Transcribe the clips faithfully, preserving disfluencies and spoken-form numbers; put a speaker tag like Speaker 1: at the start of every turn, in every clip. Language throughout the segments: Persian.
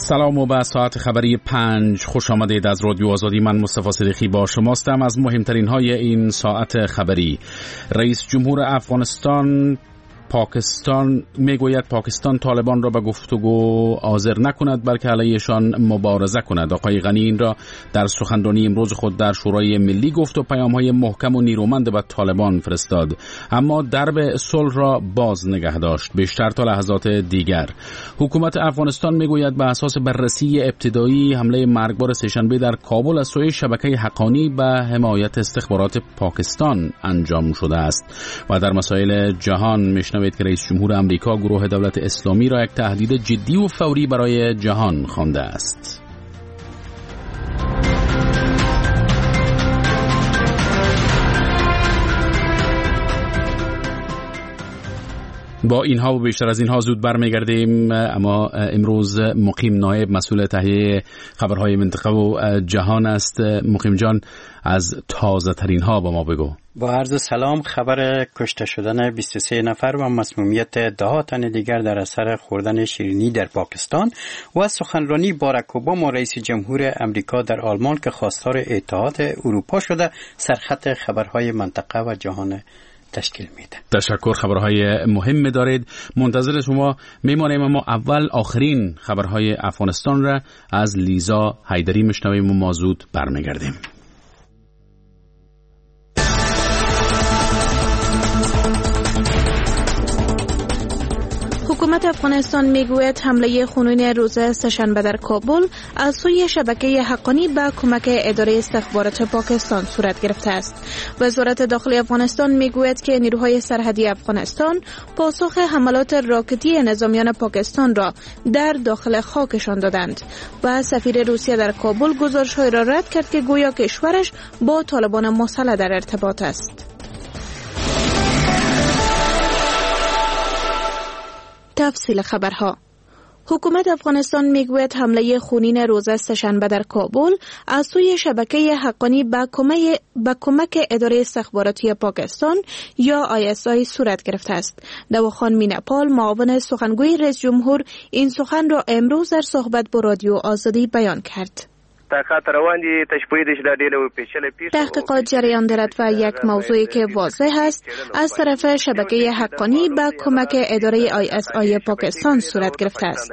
Speaker 1: سلام و به ساعت خبری پنج خوش آمدید از رادیو آزادی. من مصطفی صدیقی با شماستم. از مهمترین های این ساعت خبری: رئیس جمهور افغانستان پاکستان میگوید پاکستان طالبان را به گفتگو حاضر نکند بلکه علیهشان مبارزه کند. آقای غنی این را در سخنرانی امروز خود در شورای ملی گفت و پیام‌های محکم و نیرومند به طالبان فرستاد، اما درب صلح را باز نگه داشت. بیشتر تا لحظات دیگر. حکومت افغانستان میگوید به اساس بررسی ابتدایی حمله مرگبار سه‌شنبه در کابل از سوی شبکه حقانی به حمایت استخبارات پاکستان انجام شده است. و در مسائل جهان میشنوید که رئیس جمهور امریکا گروه دولت اسلامی را یک تهدید جدی و فوری برای جهان خوانده است. با اینها و بیشتر از اینها زود برمیگردیم، اما امروز مقیم نایب مسئول تهیه خبرهای منطقه و جهان است. مقیم جان، از تازه ترین ها با ما بگو.
Speaker 2: با عرض سلام. خبر کشته شدن بیست و سه نفر و مسمومیت ده تن دیگر در اثر خوردن شیرینی در پاکستان و سخنرانی باراک اوباما رئیس جمهور امریکا در آلمان که خواستار اتحاد اروپا شده سرخط خبرهای منطقه و جهان تشکیل میده.
Speaker 1: تشکر. خبرهای مهم دارید، منتظر شما میمانیم، اما اول آخرین خبرهای افغانستان را از لیزا حیدری میشنویم و ما زود برمیگردیم.
Speaker 3: حکومت افغانستان میگوید حمله خونین روز سه‌شنبه در کابل از سوی شبکه حقانی به کمک اداره استخبارات پاکستان صورت گرفته است. وزارت داخلی افغانستان میگوید که نیروهای سرحدی افغانستان پاسخ حملات راکتی نظامیان پاکستان را در داخل خاکشان دادند و سفیر روسیه در کابل گزارش‌های را رد کرد که گویا کشورش با طالبان مسلح در ارتباط است. تفصیل خبرها: حکومت افغانستان میگوید حمله خونین روز سه‌شنبه در کابل از سوی شبکه حقانی با کمک با کمک اداره استخباراتی پاکستان یا آی اس آی صورت گرفته است. دواخان میناپال، معاون سخنگوی رئیس جمهور، این سخن را امروز در صحبت با رادیو آزادی بیان کرد. تحقیقات جریان دارد و یک موضوعی که واضح است از طرف شبکه حقانی با کمک اداره آی اس آی پاکستان صورت گرفته است.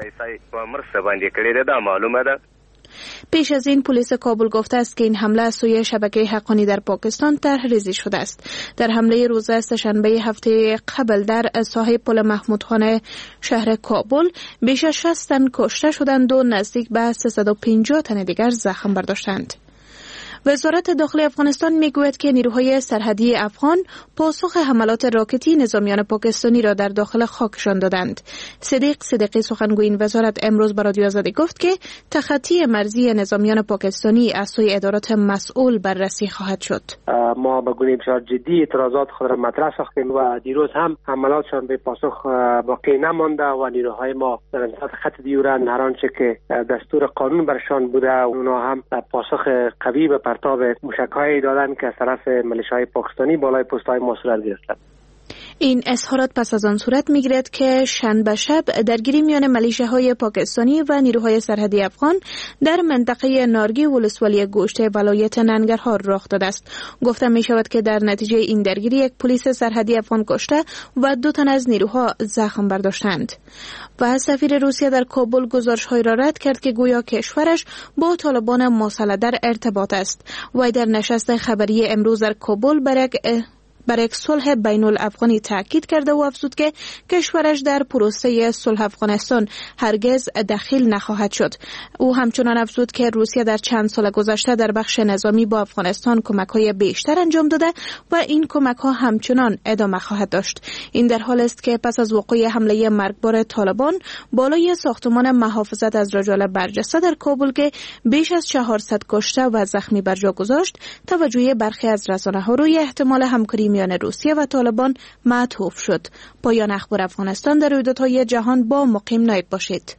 Speaker 3: پیش از این پلیس کابل گفته است که این حمله از سوی شبکه حقانی در پاکستان طرح‌ریزی شده است. در حمله روز سه‌شنبه هفته قبل در ساحل پل محمود خان شهر کابل بیش از شصت تن کشته شدند و نزدیک به سیصد و پنجاه تن دیگر زخم برداشتند. وزارت داخلی افغانستان میگوید که نیروهای سرحدی افغان پاسخ حملات راکتی نظامیان پاکستانی را در داخل خاکشان دادند. صدیق صدیقی سخنگوی این وزارت امروز به رادیو آزادی گفت که تخطی مرزی نظامیان پاکستانی از سوی ادارات مسئول بررسی خواهد شد.
Speaker 4: ما به گونه بسیار جدی اعتراضات خود را مطرح ساختیم و دیروز هم حملاتشان به پاسخ باقی نمانده و نیروهای ما در انتظار خط دیورند هر آنچه که دستور قانون برشان بوده اونها هم پاسخ قوی به پرتاب موشک‌هایی دادن که از طرف ملیشه‌های پاکستانی بالای پست‌های ما صورت گرفتند.
Speaker 3: این اظهارات پس از آن صورت می‌گیرد که شنبه شب درگیری میان ملیشه‌های پاکستانی و نیروهای سرحدی افغان در منطقه نارگی ولسوالی گوشته ولایت ننگرهار رخ داده است. گفته می‌شود که در نتیجه این درگیری یک پلیس سرحدی افغان کشته و دو تن از نیروها زخم برداشتند. و سفیر روسیه در کابل گزارش‌های را رد کرد که گویا کشورش با طالبان مسلح در ارتباط است. و در نشست خبری امروز در کابل برای بر یک صلح بین الافغانی تاکید کرده و افزود که کشورش در پروسه صلح افغانستان هرگز دخیل نخواهد شد. او همچنان افزود که روسیه در چند سال گذشته در بخش نظامی با افغانستان کمک‌های بیشتر انجام داده و این کمک‌ها همچنان ادامه خواهد داشت. این در حال است که پس از وقوع حمله مرگبار طالبان بالای ساختمان محافظت از رجال برجسته در کابل که بیش از چهارصد کشته و زخمی بر جا گذاشت، توجه برخی از رسانه‌ها روی احتمال همکاری میان روسیه و طالبان معطوف شد. پایان اخبار افغانستان. در رویدادهای جهان با مقیم نایب باشید.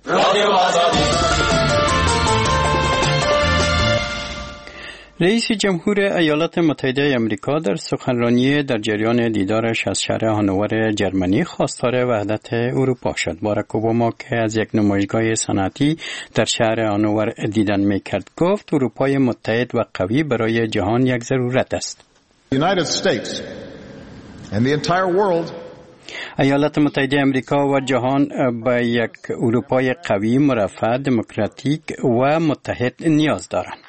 Speaker 2: رئیس جمهور ایالات متحده آمریکا در سخنرانی در جریان دیدارش از شهر هانوور جرمنی خواستار وحدت اروپا شد. باراک اوباما که از یک نمایشگاه صنعتی در شهر هانوور دیدن می‌کرد گفت اروپای متحد و قوی برای جهان یک ضرورت است.
Speaker 5: United States and the entire world
Speaker 2: ایالات متحده آمریکا و جهان به یک اروپای قوی، مرفه، دموکراتیک و متحد نیاز دارند.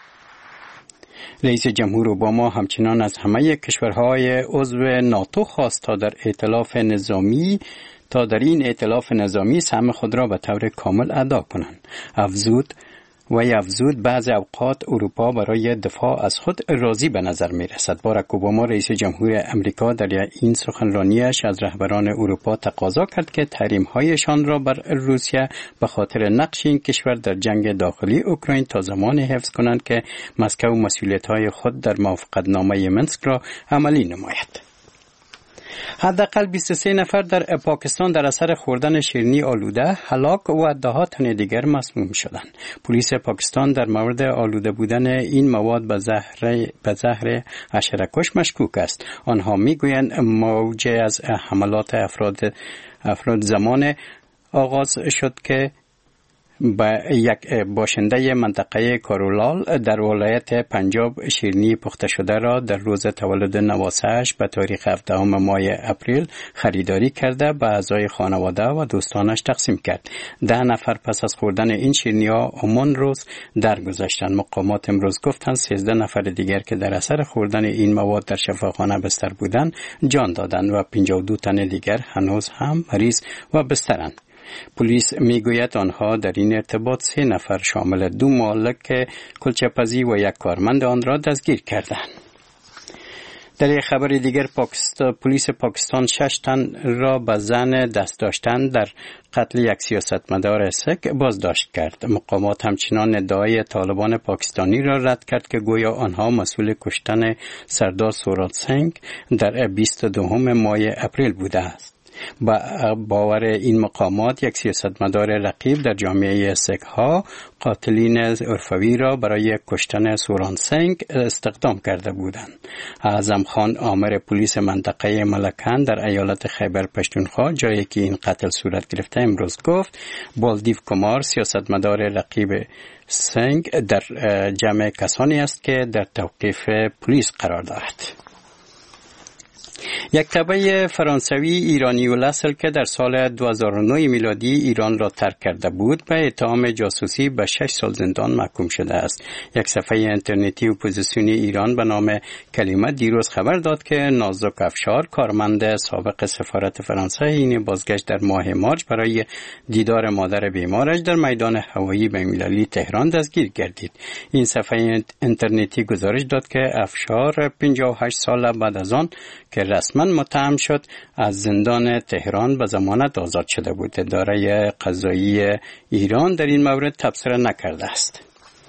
Speaker 2: رئیس جمهور اوباما همچنان از همه کشورهای عضو ناتو خواست تا در ائتلاف نظامی تا در این ائتلاف نظامی سهم خود را به طور کامل ادا کنند. افزود و افزود بعض اوقات اروپا برای دفاع از خود راضی به نظر می رسد. باراک اوباما رئیس جمهور امریکا در این سخنرانیش از رهبران اروپا تقاضا کرد که تحریم هایشان را بر روسیه به خاطر نقش این کشور در جنگ داخلی اوکراین تا زمانی حفظ کنند که مسکو مسئولیت های خود در موافقتنامه منسک را عملی نماید. حداقل بیست و سه نفر در پاکستان در اثر خوردن شیرینی آلوده هلاک و ده تن دیگر مسموم شدند. پلیس پاکستان در مورد آلوده بودن این مواد به زهر به زهر حشره‌کش مشکوک است. آنها میگویند موج از حملات افراد افراد زمان آغاز شد که با یک باشنده منطقه کارولال در ولایت پنجاب شیرینی پخته شده را در روز تولد نواسه‌اش به تاریخ هفدهم ماه اپریل خریداری کرده به اعضای خانواده و دوستانش تقسیم کرد. ده نفر پس از خوردن این شیرینی‌ها همان روز درگذشتند. مقامات امروز گفتند سیزده نفر دیگر که در اثر خوردن این مواد در شفاخانه بستر بودند جان دادند و پنجاه و دو تن دیگر هنوز هم مریض و بسترند. پلیس میگوید آنها در این ارتباط سه نفر شامل دو مالک کلچه‌پزی و یک کارمند آن را دستگیر کردند. در یک خبر دیگر پاکستان پلیس پاکستان شش تن را به زن دست داشتن در قتل یک سیاستمدار سیک بازداشت کرد. مقامات همچنان ادعای طالبان پاکستانی را رد کرد که گویا آنها مسئول کشتن سردار سورات سنگ در بیست و دوم ماه اپریل بوده است. با باور این مقامات یک سیاستمدار رقیب در جامعه سیک ها قاتلین عرفوی را برای کشتن سوران سنگ استخدام کرده بودند. اعظم خان آمر پلیس منطقه ملکان در ایالت خیبر پشتونخوا جایی که این قتل صورت گرفته امروز گفت بالدیو کمار سیاستمدار رقیب سنگ در جمع کسانی است که در توقیف پلیس قرار دارد. یک تبع فرانسوی ایرانی الاصل که در سال دو هزار و نه میلادی ایران را ترک کرده بود به اتهام جاسوسی به شش سال زندان محکوم شده است. یک صفحه اینترنتی اپوزیسیونی ایران به نام کلمه دیروز خبر داد که نازک افشار کارمند سابق سفارت فرانسه این بازگشت در ماه مارچ برای دیدار مادر بیمارش در میدان هوایی بین‌المللی تهران دستگیر گردید. این صفحه اینترنتی گزارش داد که افشار پنجاه و هشت ساله بعد از آن که رسما متهم شد از زندان تهران به ضمانت آزاد شده بود. اداره قضایی ایران در این مورد تبصره نکرده است.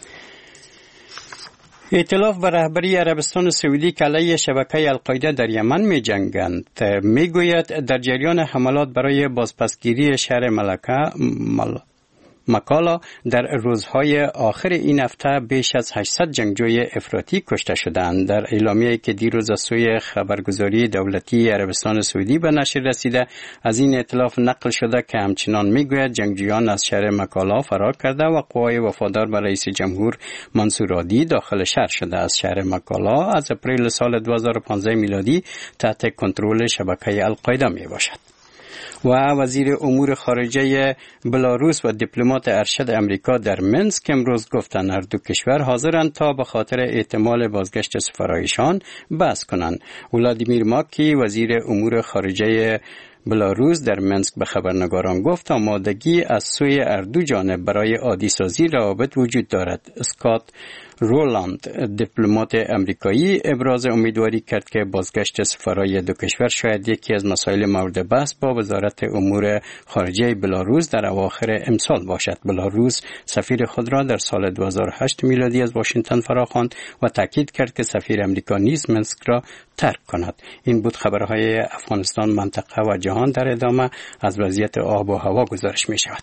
Speaker 2: ائتلاف به رهبری عربستان سعودی که علیه شبکه القاعده در یمن می جنگند می گوید در جریان حملات برای بازپسگیری شهر ملکه مل... مکالا در روزهای آخر این هفته بیش از هشتصد جنگجوی افراطی کشته شدند. در اعلامیه‌ای که دیروز از سوی خبرگزاری دولتی عربستان سعودی به نشر رسیده از این ائتلاف نقل شده که همچنان میگوید جنگجویان از شهر مکالا فرار کرده و قوای وفادار به رئیس جمهور منصور هادی داخل شهر شده. از شهر مکالا از اپریل سال دو هزار و پانزده میلادی تحت کنترل شبکه القاعده می باشد. و وزیر امور خارجه بلاروس و دیپلمات ارشد امریکا در منسک امروز گفتند هر دو کشور حاضرند تا به خاطر احتمال بازگشت سفرایشان بحث کنند. ولادیمیر ماکی وزیر امور خارجه بلاروس در منسک به خبرنگاران گفت آمادگی از سوی هر دو جانب برای عادی سازی روابط وجود دارد. اسکات رولاند دیپلمات امریکایی ابراز امیدواری کرد که بازگشت سفرای دو کشور شاید یکی از مسائل مورد بحث با وزارت امور خارجه بلاروس در اواخر امسال باشد. بلاروس سفیر خود را در سال دو هزار و هشت میلادی از واشنگتن فراخواند و تاکید کرد که سفیر امریکا نیز منسک را ترک کند. این بود خبرهای افغانستان، منطقه و جهان. در ادامه از وضعیت آب و هوا گزارش می شود.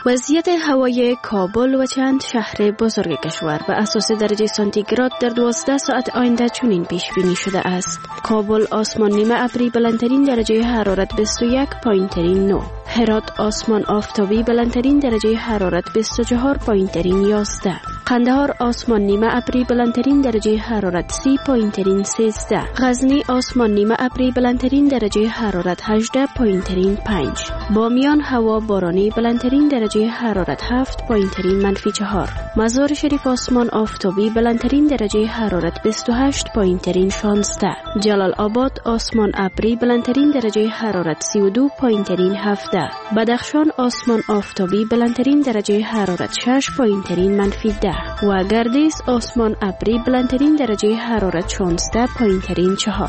Speaker 6: وضعیت هوای کابل و چند شهر بزرگ کشور به اساس درجه سانتیگراد در دوازده ساعت آینده چنین پیش بینی شده است. کابل آسمان نیمه ابری بلندترین درجه حرارت بیست و یک پایین نه. هرات آسمان آفتابی بلندترین درجه حرارت بیست و چهار پایین یازده. قندهار آسمان نیمه ابری بلندترین درجه حرارت سی پایین سیزده. غزنی آسمان نیمه ابری بلندترین درجه حرارت هجده پایین پنج. بامیان هوا بارانی بلندترین درجه حرارت هفت پایین منفی چهار. مزار شریف آسمان آفتابی بلندترین درجه حرارت بیست و هشت پایین شانزده. جلال آباد آسمان ابری بلندترین درجه حرارت سی و دو پایین هفده. بدخشان آسمان آفتابی بلندترین درجه حرارت شش پایین منفی ده. و گردیس آسمان ابری بلندترین درجه حرارت شانزده پایین چهار.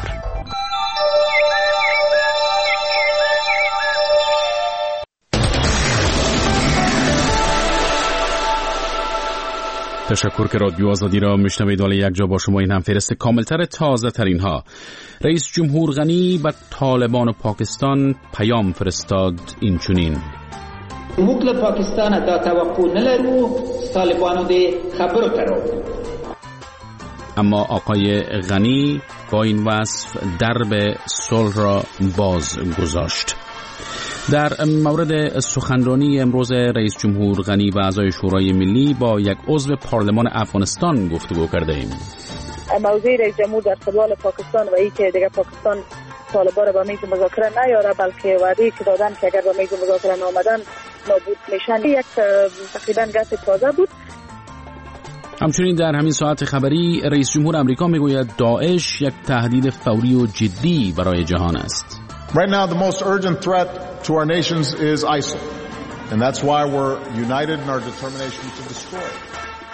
Speaker 1: تشکر که رادیو آزادی را میشنوید. حالا یک جا با شما این هم فهرست کاملتر تازه ترین ها. رئیس جمهور غنی به طالبان و پاکستان پیام فرستاد این چنین:
Speaker 7: موږ پاکستان دا توقع نلرو طالبانو دې خبرو ترو.
Speaker 1: اما آقای غنی با این وصف درب صلح را باز گذاشت. در مورد سخنرانی امروز رئیس جمهور غنی و اعضای شورای ملی با یک عضو پارلمان افغانستان گفتگو کرده ایم.
Speaker 8: موضوع رئیس جمهور در قبال پاکستان و ای که دیگه پاکستان طالبان را به میز مذاکره نیاره، بلکه وعده که دادن که اگر به میز مذاکره نامدن نابود میشن، یک تقریبا گپ تازه بود.
Speaker 1: همچنین در همین ساعت خبری رئیس جمهور آمریکا میگوید داعش یک تهدید فوری و جدی برای جهان است.
Speaker 5: Right now, the most urgent threat to our nations is ISIL, and that's why we're united in our determination to destroy it.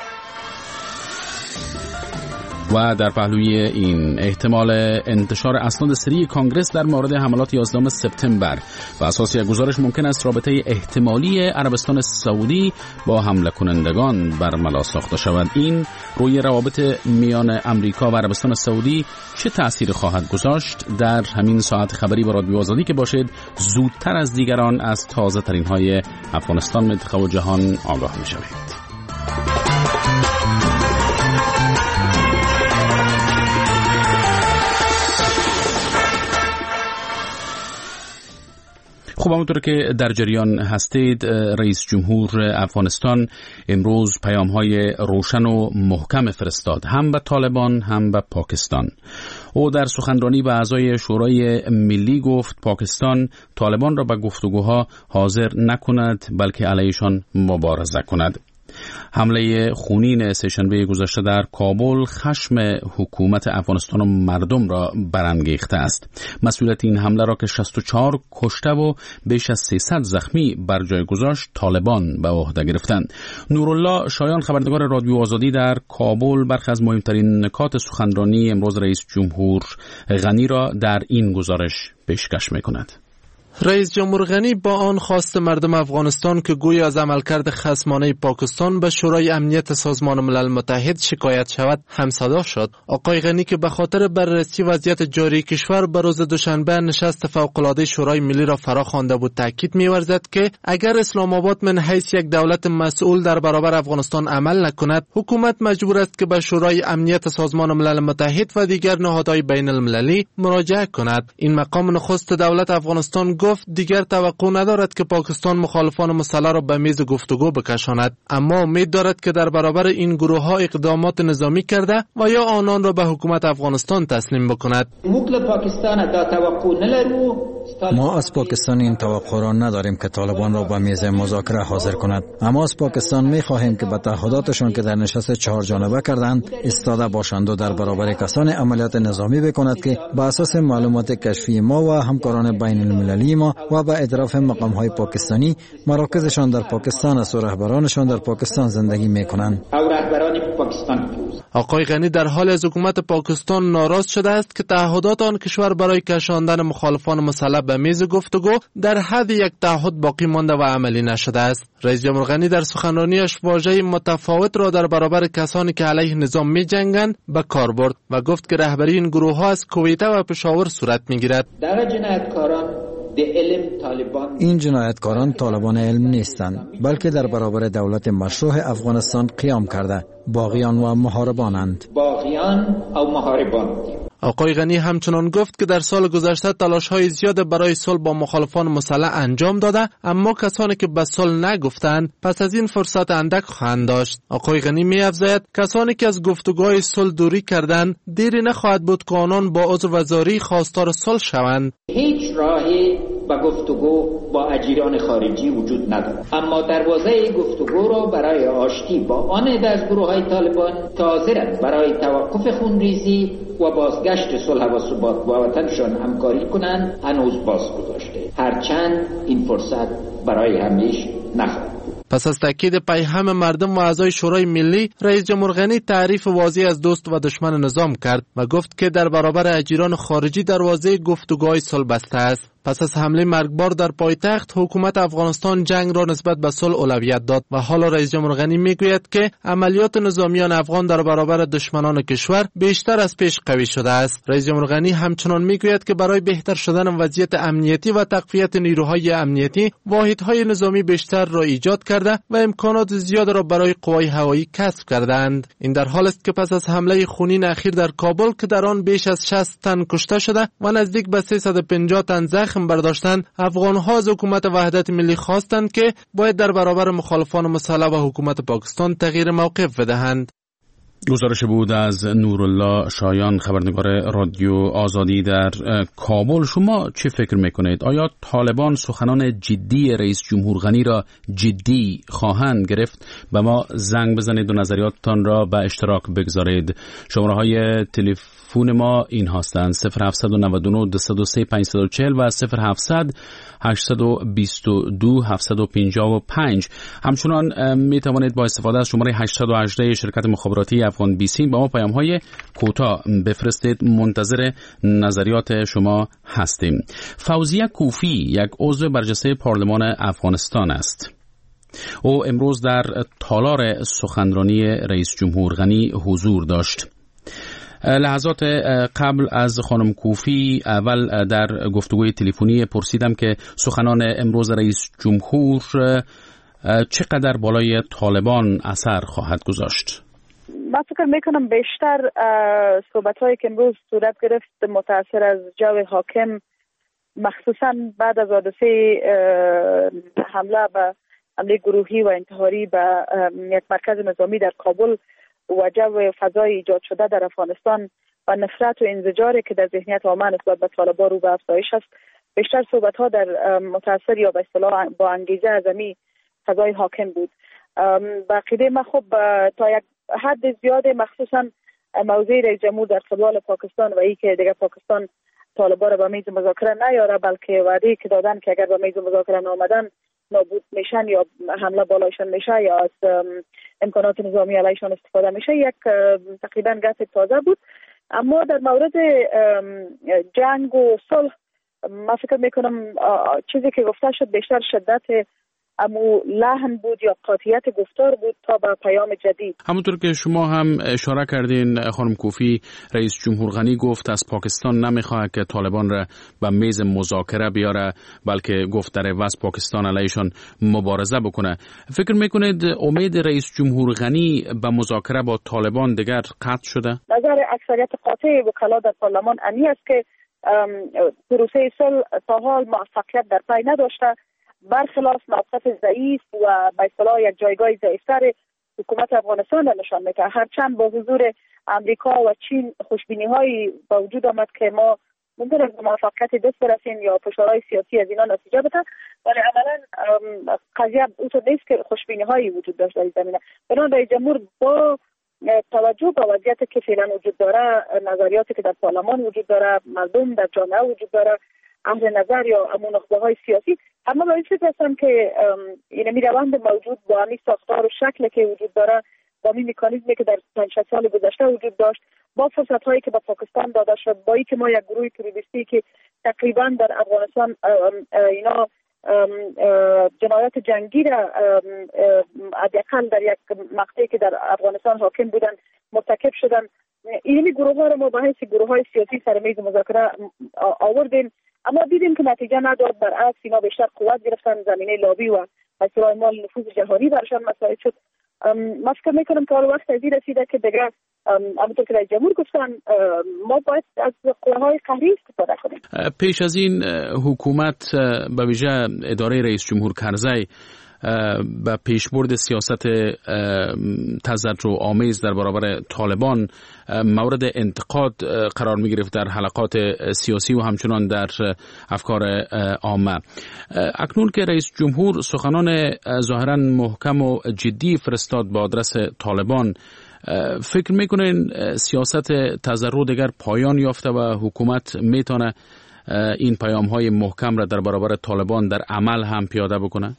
Speaker 1: و در پهلوی این احتمال انتشار اسناد سری کانگرس در مورد حملات یازدهم سپتامبر و اساس یک گزارش ممکن است رابطه احتمالی عربستان سعودی با حمله کنندگان برملا ساخته شود. این روی روابط میان امریکا و عربستان سعودی چه تأثیر خواهد گذاشت؟ در همین ساعت خبری با رادیو آزادی که باشید زودتر از دیگران از تازه ترین های افغانستان، منطقه و جهان آگاه می شوید. خب همونطور که در جریان هستید، رئیس جمهور افغانستان امروز پیام‌های روشن و محکم فرستاد، هم به طالبان هم به پاکستان. او در سخنرانی به اعضای شورای ملی گفت پاکستان طالبان را به گفتگوها حاضر نکند بلکه علیهشان مبارزه کند. حمله خونین سه‌شنبه گذشته در کابل خشم حکومت افغانستان و مردم را برانگیخته است. مسئولیت این حمله را که شصت و چهار کشته و بیش از سیصد زخمی بر جای گذاشت طالبان به عهده گرفتند. نورالله شایان خبرنگار رادیو آزادی در کابل برخی از مهمترین نکات سخنرانی امروز رئیس جمهور غنی را در این گزارش پیشکش می‌کند.
Speaker 9: رئیس جمهور غنی با آن خواست مردم افغانستان که گویا از عملکرد خصمانه پاکستان به شورای امنیت سازمان ملل متحد شکایت شود همصدا شد. آقای غنی که به خاطر بررسی وضعیت جاری کشور به روز دوشنبه نشست فوق‌العاده شورای ملی را فرا خوانده بود، تاکید می‌ورزد که اگر اسلام آباد من حیث یک دولت مسئول در برابر افغانستان عمل نکند، حکومت مجبور است که به شورای امنیت سازمان ملل متحد و دیگر نهادهای بین المللی مراجعه کند. این مقام نخست دولت افغانستان گفت دیگر توقع ندارد که پاکستان مخالفان مسلح را به میز گفتگو بکشاند، اما امید دارد که در برابر این گروه ها اقدامات نظامی کرده و یا آنان را به حکومت افغانستان تسلیم بکند.
Speaker 10: ما از پاکستان این توقع را نداریم که طالبان را به میز مذاکره حاضر کند، اما از پاکستان می خواهیم که به تعهداتشان که در نشست چهار جانبه کردند ایستاده باشند و در برابر کسان عملیات نظامی بکند که به اساس معلومات کشفی ما و همکاران بین المللی ما و با اعتراف مقام های پاکستانی مراکزشان در پاکستان است و رهبرانشان در پاکستان زندگی می کنند.
Speaker 9: آقای غنی در حال از حکومت پاکستان ناراض شده است که تعهدات آن کشور برای کشاندن مخالفان مسلح به میز گفتگو در حد یک تعهد باقی مانده و عملی نشده است. رئیس جمهور غنی در سخنرانیش واژه متفاوت را در برابر کسانی که علیه نظام می جنگند به کار برد و گفت که رهبری این گروه ها از کویته و پشاور صورت می گیرد.
Speaker 7: در جنایتکاران
Speaker 10: این جنایتکاران طالبان علم نیستند، بلکه در برابر دولت مشروع افغانستان قیام کرده باغیان و محاربانند.
Speaker 7: باغیان او محاربان.
Speaker 9: آقای غنی همچنان گفت که در سال گذشته تلاش‌های زیاد برای صلح با مخالفان مسلح انجام داده، اما کسانی که به صلح نگفتند پس از این فرصت اندک خواهند داشت. آقای غنی می‌افزاید کسانی که از گفتگوهای صلح دوری کردند دیری نخواهد بود که آنان با عضو وزاری خواستار صلح شوند.
Speaker 7: هیچ راهی با گفتگو با اجیران خارجی وجود ندارد، اما دروازه گفتگو را برای آشتی با آن از گروه‌های طالبان که حاضرند برای توقف خونریزی و بازگشت صلح و ثبات با وطنشان همکاری کنند هنوز باز گذاشته، هرچند این فرصت برای همیشه نخواهد.
Speaker 9: پس از تاکید پیهم مردم و اعضای شورای ملی، رئیس جمهور غنی تعریف واضح از دوست و دشمن نظام کرد و گفت که در برابر اجیران خارجی دروازه گفتگوهای صلح بسته است. پس از حمله مرگبار در پایتخت، حکومت افغانستان جنگ را نسبت به صلح اولویت داد و حالا رئیس جمهور غنی میگوید که عملیات نظامیان افغان در برابر دشمنان کشور بیشتر از پیش قوی شده است. رئیس جمهور غنی همچنان میگوید که برای بهتر شدن وضعیت امنیتی و تقویت نیروهای امنیتی، واحدهای نظامی بیشتر را ایجاد کرده و امکانات زیاد را برای قوای هوایی کسب کردند. این در حالی است که پس از حمله خونین اخیر در کابل که در آن بیش از شصت تن کشته شده و نزدیک به سیصد و پنجاه تن زخم برداشتند، افغان‌ها از حکومت وحدت ملی خواستند که باید در برابر مخالفان مسلح و حکومت پاکستان تغییر موقف بدهند.
Speaker 1: گزارش بود از نورالله شایان، خبرنگار رادیو آزادی در کابل. شما چه فکر میکنید؟ آیا طالبان سخنان جدی رئیس جمهور غنی را جدی خواهند گرفت؟ به ما زنگ بزنید و نظریاتتان را به اشتراک بگذارید. شماره های تلفن ما این هستند: صفر هفت نه نه دو صفر سه پنج چهار صفر و صفر هفتصد هشتصد و بیست و دو هفتصد و پنجاه و پنج. همچنان می توانید با استفاده از شماره هشتصد و هجده شرکت مخابراتی افغان بیسیم با ما پیام های کوتاه بفرستید. منتظر نظریات شما هستیم. فوزیه کوفی یک عضو برجسته پارلمان افغانستان است. او امروز در تالار سخنرانی رئیس جمهور غنی حضور داشت. لحظات قبل از خانم کوفی اول در گفتگوی تلفنی پرسیدم که سخنان امروز رئیس جمهور چقدر بالای طالبان اثر خواهد گذاشت.
Speaker 8: من فکر میکنم بیشتر صحبت‌هایی که امروز صورت گرفت متأثر از جو حاکم، مخصوصا بعد از حادثه حمله به حمله گروهی و انتحاری به یک مرکز نظامی در کابل و جو فضای ایجاد شده در افغانستان و نفرت و انزجاری که در ذهنیت عامه نسبت به طالبان رو به افزایش است، بیشتر صحبت‌ها در متأثر یا به اصطلاح با انگیزه ازمی فضای حاکم بود. به عقیده من خب تا یک حد زیاد، مخصوصا موضوع رئیس جمهور در قبال پاکستان و ای که دیگه پاکستان طالبان را به میز مذاکره نیاره، بلکه وعده که دادن که اگر به میز مذاکره نآمدن نابود میشن یا حمله بالایشان میشه یا از امکانات نظامی علیشان استفاده میشه، یک تقریبا گپ تازه بود. اما در مورد جنگ و صلح من فکر میکنم چیزی که گفته شد بیشتر شدت امو لحن بود یا قاطعیت گفتار بود تا به پیام جدید.
Speaker 1: همونطور که شما هم اشاره کردین خانم کوفی، رئیس جمهور غنی گفت از پاکستان نمیخواد که طالبان را به میز مذاکره بیاره، بلکه گفت در عوض پاکستان علیشان مبارزه بکنه. فکر میکنید امید رئیس جمهور غنی به مذاکره با طالبان دیگر قطع شده؟
Speaker 8: نظر اکثریت قاطع وکلا در پارلمان انی است که پروسه صلح تا حال موفقیت در پی نداشته، برخلاف موقف ضعیف و به اصطلاح یک جایگاه ضعیفتر حکومت افغانستان را نشان میده. هرچند با حضور امریکا و چین خوشبینی هایی با وجود آمد که ما ممکن است موفقیت دست برسیم یا فشارهای سیاسی از اینا نتیجه بده، ولی عملا قضیه اونطور نیست که خوشبینی هایی وجود داشت در این زمینه. بنابراین رئیس جمهور با توجه به وضعیتی که فعلا وجود داره، نظریاتی که در پارلمان وجود داره، مردم در جامعه وجود داره، اهل نظر یا امون نخبه‌های سیاسی، اما به این فکر هستم که این روند موجود با همین ساختار و شکل که وجود داره، با همین مکانیزمی که در پنج شش سال گذشته وجود داشت، با فرصت‌هایی که با پاکستان داده شد، با اینکه ما یک گروه تروریستی که تقریبا در افغانستان اینا جنایات جنگی را حداقل در یک مقطعی که در افغانستان حاکم بودن مرتکب شدن، این گروه ها را ما به حیث گروه های سیاسی سر میز مذاکره آوردیم اما دیدیم که نتیجه نداد، برعکس اینا بیشتر قوت گرفتن، زمینه لابی و مسائل مال نفوذ جهانی برشان مساعد شد. ما فکر میکنم که حال وقت ازی رسیده که دیگه همونطور که رئیس جمهور گفتن ما باید از قوه‌های قهری استفاده کنیم.
Speaker 1: پیش از این حکومت به ویژه اداره رئیس جمهور کرزی به پیشبرد سیاست تضرع آمیز در برابر طالبان مورد انتقاد قرار می گرفت در حلقات سیاسی و همچنان در افکار عامه. اکنون که رئیس جمهور سخنان ظاهرا محکم و جدی فرستاد با آدرس طالبان، فکر میکنین سیاست تضرع دیگر پایان یافته و حکومت میتونه این پیام های محکم را در برابر طالبان در عمل هم پیاده بکنه؟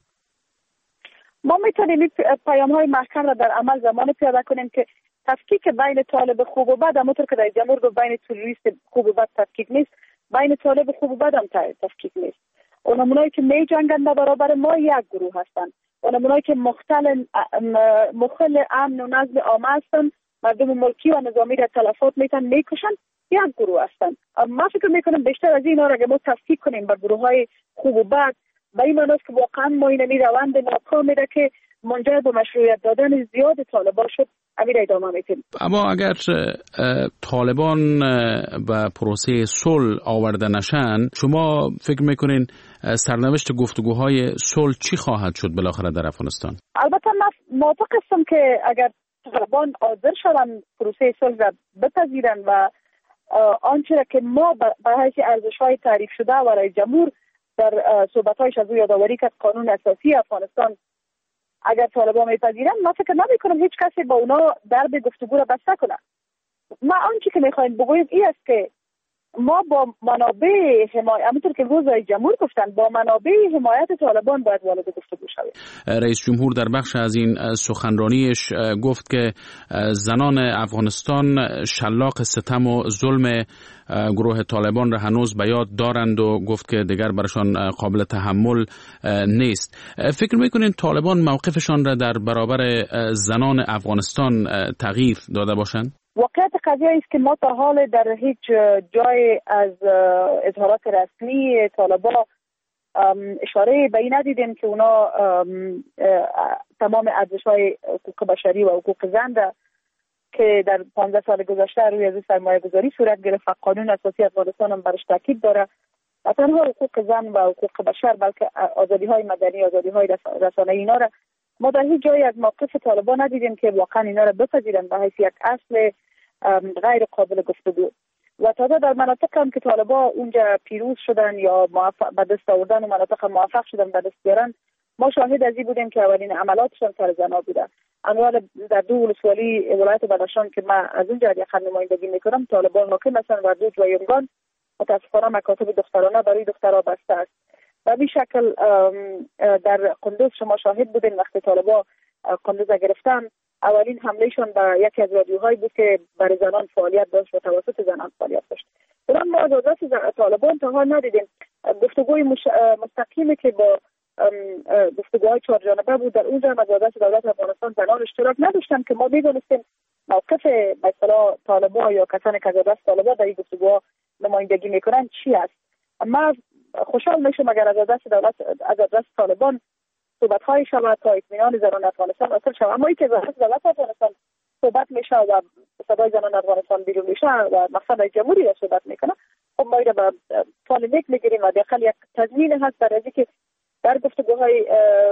Speaker 8: ما میتونیم این پیام های محکم را در عمل زمان پیاده کنیم که تفکیک بین طالب خوب و بد، همونطور که رئیس جمهور گفت بین تروریست خوب و بد تفکیک نیست، بین طالب خوب و بد هم تفکیک نیست. اونمونایی که می جنگن در برابر ما یک گروه هستن، اونمونایی که مختل مخل امن و نظم عامه هستن، مردم ملکی و نظامی را تلفات میتن میکشن، یک گروه هستن. ما فکر میکنم بیشتر از اینا را اگه ما تفکیک کنیم به گروه های خوب و بد، به این معنی است که واقعا ما این می روند ناکامی را که منجر به مشروعیت دادن زیاد طالبان شد امیر ادامه میتیم.
Speaker 1: اما اگر طالبان به پروسه صلح آورده نشن، شما فکر میکنین سرنوشت گفتگوهای صلح چی خواهد شد بالاخره در افغانستان؟
Speaker 8: البته من موافق هستم که اگر طالبان حاضر شدن پروسه صلح را بپذیرن و آنچه را که ما به حیث ارزش‌های تعریف شده و رئیس جمهور در صحبت‌هایش از او یادآوری کرد قانون اساسی افغانستان اگر طالبان میپذیرن، ما فکر نمی‌کنم هیچ کسی با اونا درب گفتگو را بسته کنه. ما آنچه که می‌خوایم بگوییم این است که ما با منابع حمایت، همونطور که روز رئیس جمهور گفتن، با منابع حمایت طالبان باید وارد گفتگو شویم.
Speaker 1: رئیس جمهور در بخش از این سخنرانیش گفت که زنان افغانستان شلاق ستم و ظلم گروه طالبان را هنوز به یاد دارند و گفت که دیگر برشان قابل تحمل نیست. فکر میکنین طالبان موقفشان را در برابر زنان افغانستان تغییر داده باشند؟
Speaker 8: واقعیت قضیه است که ما تا حال در هیچ جای از اظهارات رسمی طالبان اشاره به این ندیدیم که اونا تمام ارزش‌های حقوق بشری و حقوق زن را که در پانزده سال گذشته روی از سرمایه گذاری صورت گرفت و قانون اساسی افغانستان هم برش تاکید داره، و تنها حقوق زن و حقوق بشر بلکه آزادی‌های مدنی، آزادی‌های رسانه‌ای اینا را ما در هیچ جایی از موقف طالبان ندیدیم که واقعا اینا را بپذیرن به حیث یک اصل غیر قابل گفتگو. و تازه در مناطق هم که طالبان اونجا پیروز شدن یا موفق به دست آوردن و مناطق موفق شدن به دست بیارن، ما شاهد از این بودیم که اولین عملاتشان سر زنا بوده. اموال در دو ولسوالی ولایت بدخشان که من از اونجا یخن نمایندگی میکنم، طالبان حاکم هستن و دوج و یمگان متاسفانه مکاتب دخترانه برای دخترها بسته است. و به شکل در قندوز شما شاهد بودین وقتی طالبان قندوز گرفتن، اولین حملهشون به یکی از رادیوهایی بود که برای زنان فعالیت داشت و توسط زنان فعالیت داشت. برای ما از آدرس طالبان تا حال ندیدیم. گفتگوی مش... مستقیمی که با گفتگوهای چهار جانبه بود، در اونجا از آدرس دولت افغانستان زنان اشتراک نداشتن که ما میدونستیم موقف مثلا طالبان یا کسانی که از آدرس طالبان در این گفتگوها نمایندگی میکنن چی است. ما خوشحال میشم اگر از آدرس دولت از آدرس طالبان صحبت‌های شود تا اطمینان زنان افغانستان حاصل شود. اما اینکه از دولت افغانستان صحبت میشه و صدای زنان افغانستان بیرون میشه و مقصد رئیس جمهوری را صحبت میکنه، خب ما اینو به فال نیک میگیریم و داخل یک تضمین هست برای اینکه در گفتگوهای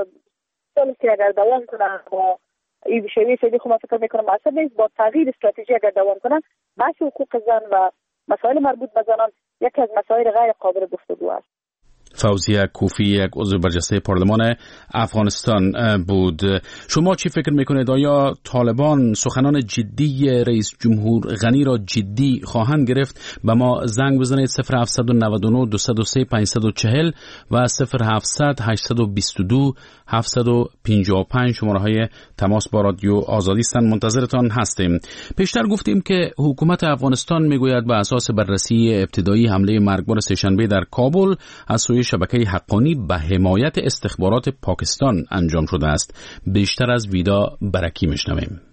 Speaker 8: صلح که اگر دوام کنه با این شیوه سیدی خب ما فکر میکنم مناسب نیست، با تغییر استراتژی اگر دوام کنن بحث حقوق زن و مسائل مربوط به زنان یکی از مسائل غیر قابل گفتگو است.
Speaker 1: فوزیه کوفی، یک عضو برجسته پارلمان افغانستان بود. شما چی فکر میکنید؟ آیا طالبان سخنان جدی رئیس جمهور غنی را جدی خواهند گرفت؟ به ما زنگ بزنید صفر هفت نه نه دو صفر سه پنج چهار صفر و صفر هفتصد هشتصد و بیست و دو هفتصد و پنجاه و پنج شماره های تماس با رادیو آزادی هستند. منتظرتان هستیم. پیشتر گفتیم که حکومت افغانستان میگوید به اساس بررسی ابتدایی حمله مرگبار سه‌شنبه در کابل از سوی شبکه حقانی به حمایت استخبارات پاکستان انجام شده است. بیشتر از ویدا برکی میشنویم.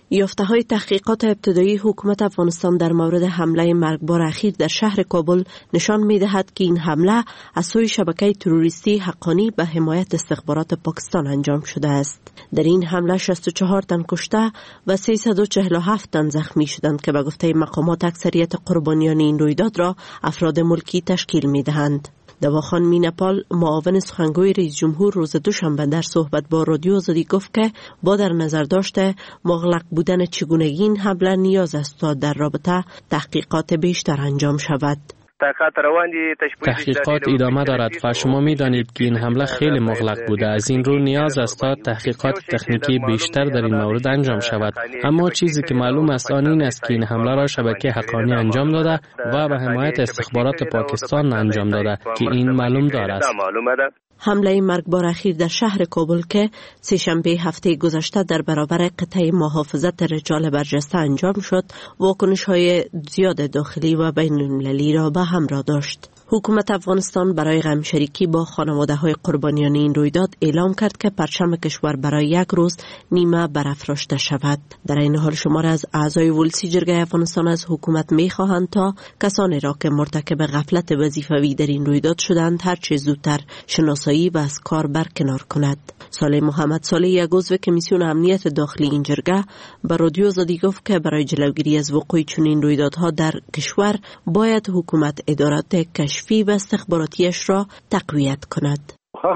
Speaker 11: یافته‌های تحقیقات ابتدایی حکومت افغانستان در مورد حمله مرگبار اخیر در شهر کابل نشان می‌دهد که این حمله از سوی شبکه تروریستی حقانی به حمایت استخبارات پاکستان انجام شده است. در این حمله شصت و چهار تن کشته و سیصد و چهل و هفت تن زخمی شدند که به گفته مقامات اکثریت قربانیان این رویداد را افراد ملکی تشکیل می‌دهند. دواخان مینپال معاون سخنگوی رئیس جمهور روز دوشنبه در صحبت با رادیو آزادی گفت که با در نظر داشته مغلق بودن چگونگی این حمله نیاز است تا در رابطه تحقیقات بیشتر انجام شود.
Speaker 12: تحقیقات ادامه دارد و شما می دانید که این حمله خیلی مغلق بوده. از این رو نیاز است تا تحقیقات تکنیکی بیشتر در این مورد انجام شود. اما چیزی که معلوم است آن این است که این حمله را شبکه حقانی انجام داده و به حمایت استخبارات پاکستان انجام داده که این معلوم دارد.
Speaker 11: حمله مرگبار اخیر در شهر کابل که سه شنبه هفته گذشته در برابر قطعه محافظت رجال برجسته انجام شد، واکنش‌های زیاد داخلی و بین‌المللی را به همراه داشت. حکومت افغانستان برای غمشریکی با خانواده‌های قربانیان این رویداد اعلام کرد که پرچم کشور برای یک روز نیمه برافراشته شود. در این حال شمار از اعضای ولسی جرگه افغانستان از حکومت می‌خواهند تا کسانی را که مرتکب غفلت وظیفوی در این رویداد شدند هر چه زودتر شناسایی و از کار برکنار کند. صالح محمد صالح، یک عضو کمیسیون امنیت داخلی این جرگه، به رادیو آزادی گفت که برای جلوگیری از وقوع چنین رویدادها در کشور باید حکومت ادارات کشفی و استخباراتیش را تقویت کند.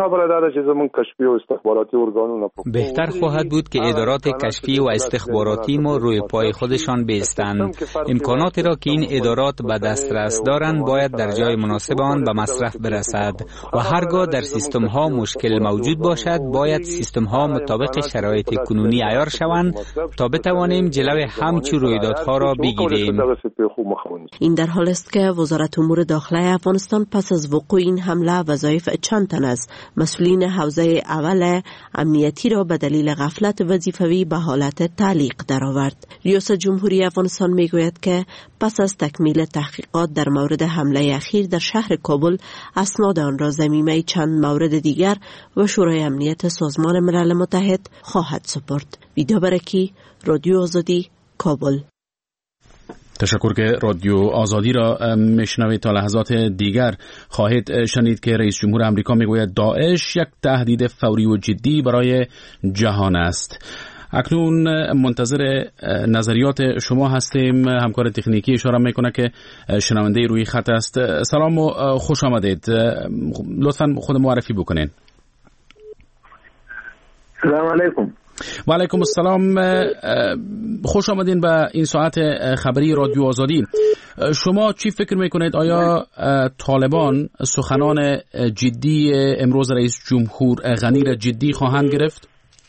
Speaker 13: بهتر خواهد بود که ادارات کشفی و استخباراتی ما روی پای خودشان بایستند. امکاناتی را که این ادارات به دسترس دارند باید در جای مناسب آن به مصرف برسد و هرگاه در سیستم ها مشکل موجود باشد باید سیستم ها مطابق شرایط کنونی عیار شوند تا بتوانیم جلوی همچون رویدادها را بگیریم.
Speaker 11: این در حال است که وزارت امور داخلی افغانستان پس از وقوع این حمله وظایف چند تن از مسئولین حوزه اول امنیتی را به دلیل غفلت وظیفوی به حالت تعلیق درآورد. ریاست جمهوری افغانستان میگوید که پس از تکمیل تحقیقات در مورد حمله اخیر در شهر کابل اسناد آن را ضمیمه چند مورد دیگر و شورای امنیت سازمان ملل متحد خواهد سپرد. ویدا برکی، رادیو آزادی، کابل.
Speaker 1: تشکر که رادیو آزادی را میشنوید. تا لحظات دیگر خواهید شنید که رئیس جمهور امریکا میگوید داعش یک تهدید فوری و جدی برای جهان است. اکنون منتظر نظریات شما هستیم. همکار تکنیکی اشاره میکنه که شنونده روی خط است. سلام و خوش آمدید. لطفاً خود معرفی بکنین.
Speaker 14: سلام علیکم.
Speaker 1: و علیکم السلام. خوش آمدین به این ساعت خبری رادیو آزادی. شما چی فکر میکنید؟ آیا طالبان سخنان جدی امروز رئیس جمهور غنی را جدی خواهند گرفت؟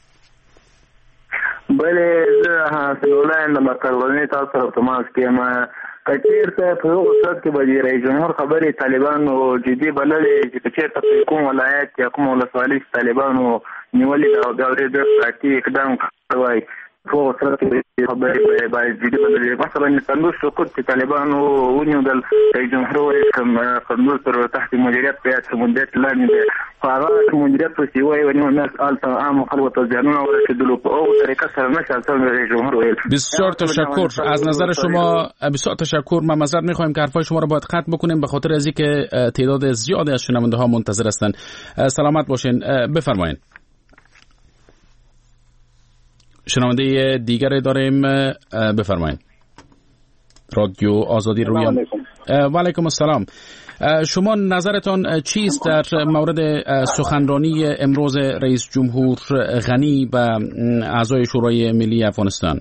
Speaker 14: بله، حاصل الله اندما کارونه تاسو تماس کې کچیر ته په یو صورت کې به رئیس جمهور خبرې طالبانو جدي بللې چې کچیر ته کوم ولایت یا کوم ولسوالۍ طالبانو نیولې دا د اورېدو ساتي اقدام کوي په صورت کې خبرې به جدي بللې. مثلا کندوز سقوط چې طالبانو ونیول رئیس جمهور کوم کندوز تر تحت مدیریت په سمندر لاندې هغه مدیریت په سیوای ونیو ناس الته عام خلک ته ځانونه ورسېدلو په او طریقه سره نشه اصلا رئیس جمهور ویل.
Speaker 1: بسیار تشکر از نظر شما. بسیار تشکر. ما معذرت می‌خوایم که حرفای شما رو باید قطع بکنیم به خاطر از اینکه تعداد زیادی از شنونده ها منتظر هستند. سلامت باشین. بفرمایید. شنونده دیگری داریم. بفرمایید. رادیو آزادی روی. و علیکم السلام. شما نظرتان چیست در مورد سخنرانی امروز رئیس جمهور غنی به اعضای شورای ملی افغانستان؟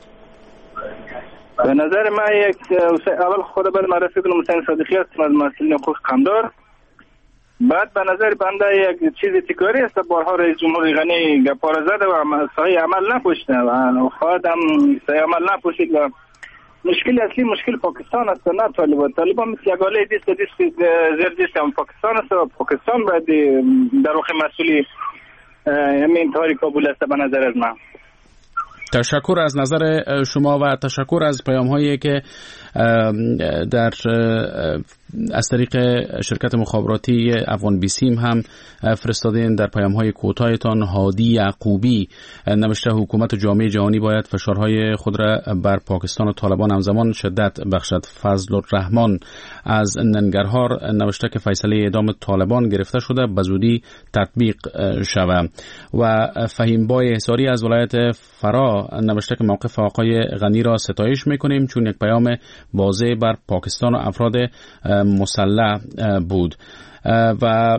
Speaker 14: به نظر من یک اول خود باید معرفی کنم حسین صادقی هستم از مسئولین حقوق قمدار. بعد به نظر بنده یک چیز تکراری است. بارها رئیس جمهور غنی گپا را زده و سایه عمل نپوشیده و خواهد هم سایه عمل نپوشید و مشکل اصلی مشکل پاکستان است نه طالبان. طالبان مثل یک آله دیست دیست زیر دیست هم پاکستان است و پاکستان باید در واقع مسئولی همین انتحاری کابل است به نظر از من.
Speaker 1: تشکر از نظر شما و تشکر از پیام هایی که در از طریق شرکت مخابراتی افغان بیسیم هم فرستادین. در پیام‌های کوتاهتان هادی یعقوبی نوشته حکومت جامعه جهانی باید فشارهای خود را بر پاکستان و طالبان همزمان شدت بخشد. فضل الرحمن از ننگرهار نوشته که فیصله اعدام طالبان گرفته شده به زودی تطبیق شود. و فهیم بای حساری از ولایت فرا نوشته که موقف آقای غنی را ستایش میکنیم چون یک پیام واضح بر پاکستان و افراد مسلح بود. و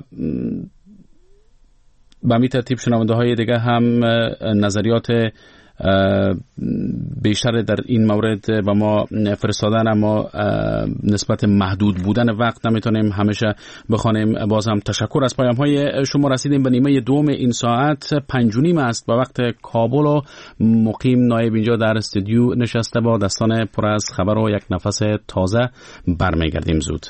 Speaker 1: به همین ترتیب شنونده های دیگه هم نظریات بیشتر در این مورد با ما فرستادن، اما نسبت محدود بودن وقت نمیتونیم همیشه بخوانیم. باز هم تشکر از پیام های شما. رسیدیم به نیمه دوم این ساعت، پنج و نیم است به وقت کابل و مقیم نایب اینجا در استودیو نشسته با دستان پر از خبر و یک نفس تازه. برمیگردیم زود.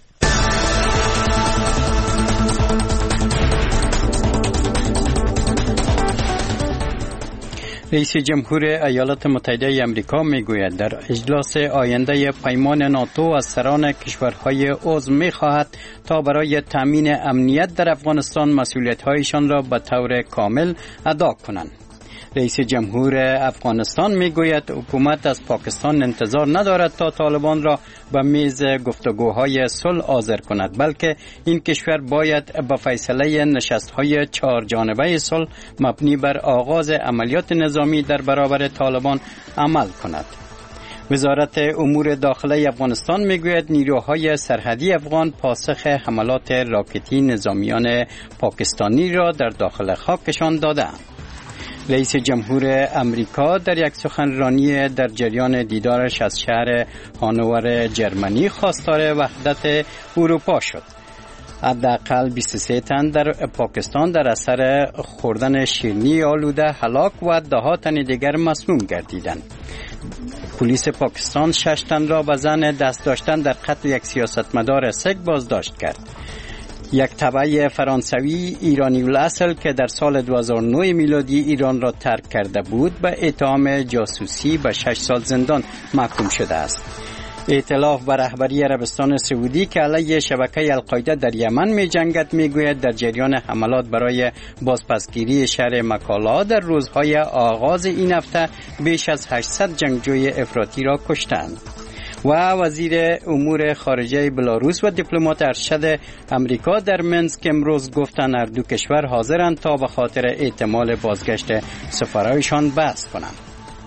Speaker 2: رئیس جمهور ایالات متحده آمریکا میگوید در اجلاس آینده پیمان ناتو از سران کشورهای عضو میخواهد تا برای تامین امنیت در افغانستان مسئولیت‌هایشان را به طور کامل ادا کنند. رئیس جمهور افغانستان میگوید حکومت از پاکستان انتظار ندارد تا طالبان را به میز گفتگوهای صلح حاضر کند، بلکه این کشور باید به فیصله نشست‌های چهار جانبه صلح مبنی بر آغاز عملیات نظامی در برابر طالبان عمل کند. وزارت امور داخلی افغانستان میگوید نیروهای سرحدی افغان پاسخ حملات راکتی نظامیان پاکستانی را در داخل خاکشان دادند. رئیس جمهور امریکا در یک سخنرانی در جریان دیدارش از شهر هانوور جرمنی خواستار وحدت اروپا شد. حداقل بیست و سه تن در پاکستان در اثر خوردن شیرینی آلوده هلاک و ده تن دیگر مسموم گردیدند. پلیس پاکستان شش تن را به ظن دست داشتن در قتل یک سیاستمدار سیک بازداشت کرد. یک تبع فرانسوی ایرانی الاصل که در سال دو هزار و نه میلادی ایران را ترک کرده بود به اتهام جاسوسی به شش سال زندان محکوم شده است. ائتلاف بر رهبری عربستان سعودی که علیه شبکه القاعده در یمن می جنگد می گوید در جریان حملات برای بازپسگیری شهر مکالا در روزهای آغاز این هفته بیش از هشتصد جنگجوی افراطی را کشتند. و وزیر امور خارجه بلاروس و دیپلمات ارشد امریکا در منسک امروز گفتند هر دو کشور حاضرند تا به خاطر احتمال بازگشت سفرایشان بحث کنند.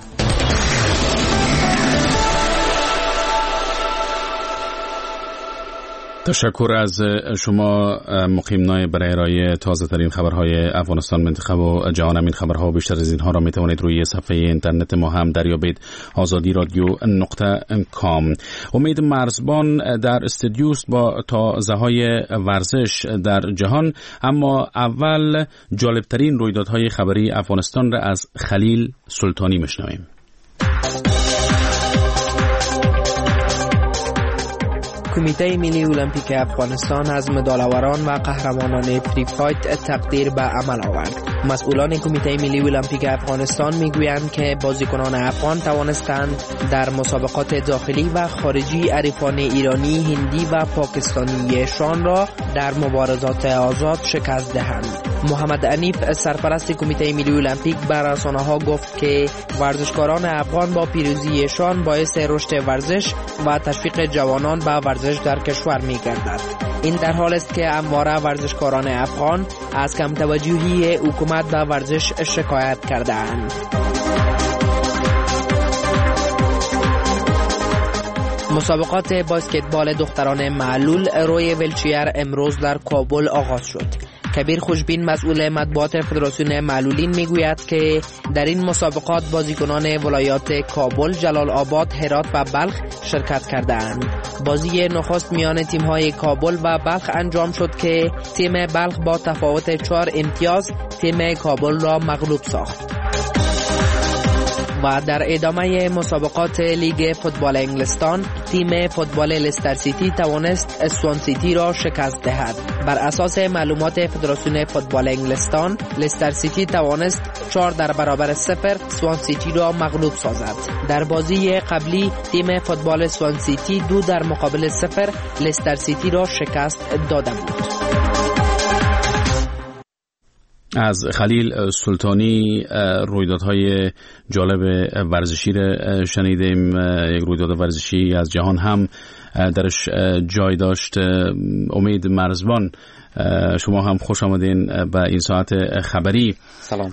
Speaker 1: تشکر از شما مقیم نایب برای ارائه تازه ترین خبرهای افغانستان، منطقه و جهان. این خبرها و بیشتر از اینها را می توانید روی صفحه اینترنت ما هم دریابید، آزادی رادیو نقطه کام. امید مرزبان در استودیو است با تازه های ورزش در جهان، اما اول جالبترین رویدادهای خبری افغانستان را از خلیل سلطانی میشنویم.
Speaker 15: کمیته ملی المپیک افغانستان از مدال‌آوران و قهرمانان فری فایت تقدیر به عمل آورد. مسئولان کمیته ملی المپیک افغانستان میگویند که بازیکنان افغان توانستند در مسابقات داخلی و خارجی حریفان ایرانی، هندی و پاکستانیشان را در مبارزات آزاد شکست دهند. محمد عنیف سرپرست کمیته ملی المپیک به رسانه‌ها گفت که ورزشکاران افغان با پیروزیشان باعث رشد ورزش و تشویق جوانان به ورزش در کشور می گردد. این در حال است که همواره ورزشکاران افغان از کم توجهی حکومت به ورزش شکایت کردند. مسابقات باسکتبال دختران معلول روی ویلچیر امروز در کابل آغاز شد. کبیر خوشبین مسئول مطبوعات فدراسیون معلولین میگوید که در این مسابقات بازیکنان ولایات کابل، جلال آباد، هرات و بلخ شرکت کردند. بازی نخست میان تیم‌های کابل و بلخ انجام شد که تیم بلخ با تفاوت چهار امتیاز تیم کابل را مغلوب ساخت. و و در ادامه مسابقات لیگ فوتبال انگلستان تیم فوتبال لستر سیتی توانست سوان سیتی را شکست دهد. بر اساس معلومات فدراسیون فوتبال انگلستان لستر سیتی توانست چهار در برابر صفر سوان سیتی را مغلوب سازد. در بازی قبلی تیم فوتبال سوان سیتی دو در مقابل صفر لستر سیتی را شکست داده بود.
Speaker 1: از خلیل سلطانی رویدادهای جالب ورزشی را شنیدیم. یک رویداد ورزشی از جهان هم درش جای داشت. امید مرزبان، شما هم خوش آمدین به این ساعت خبری.
Speaker 16: سلام.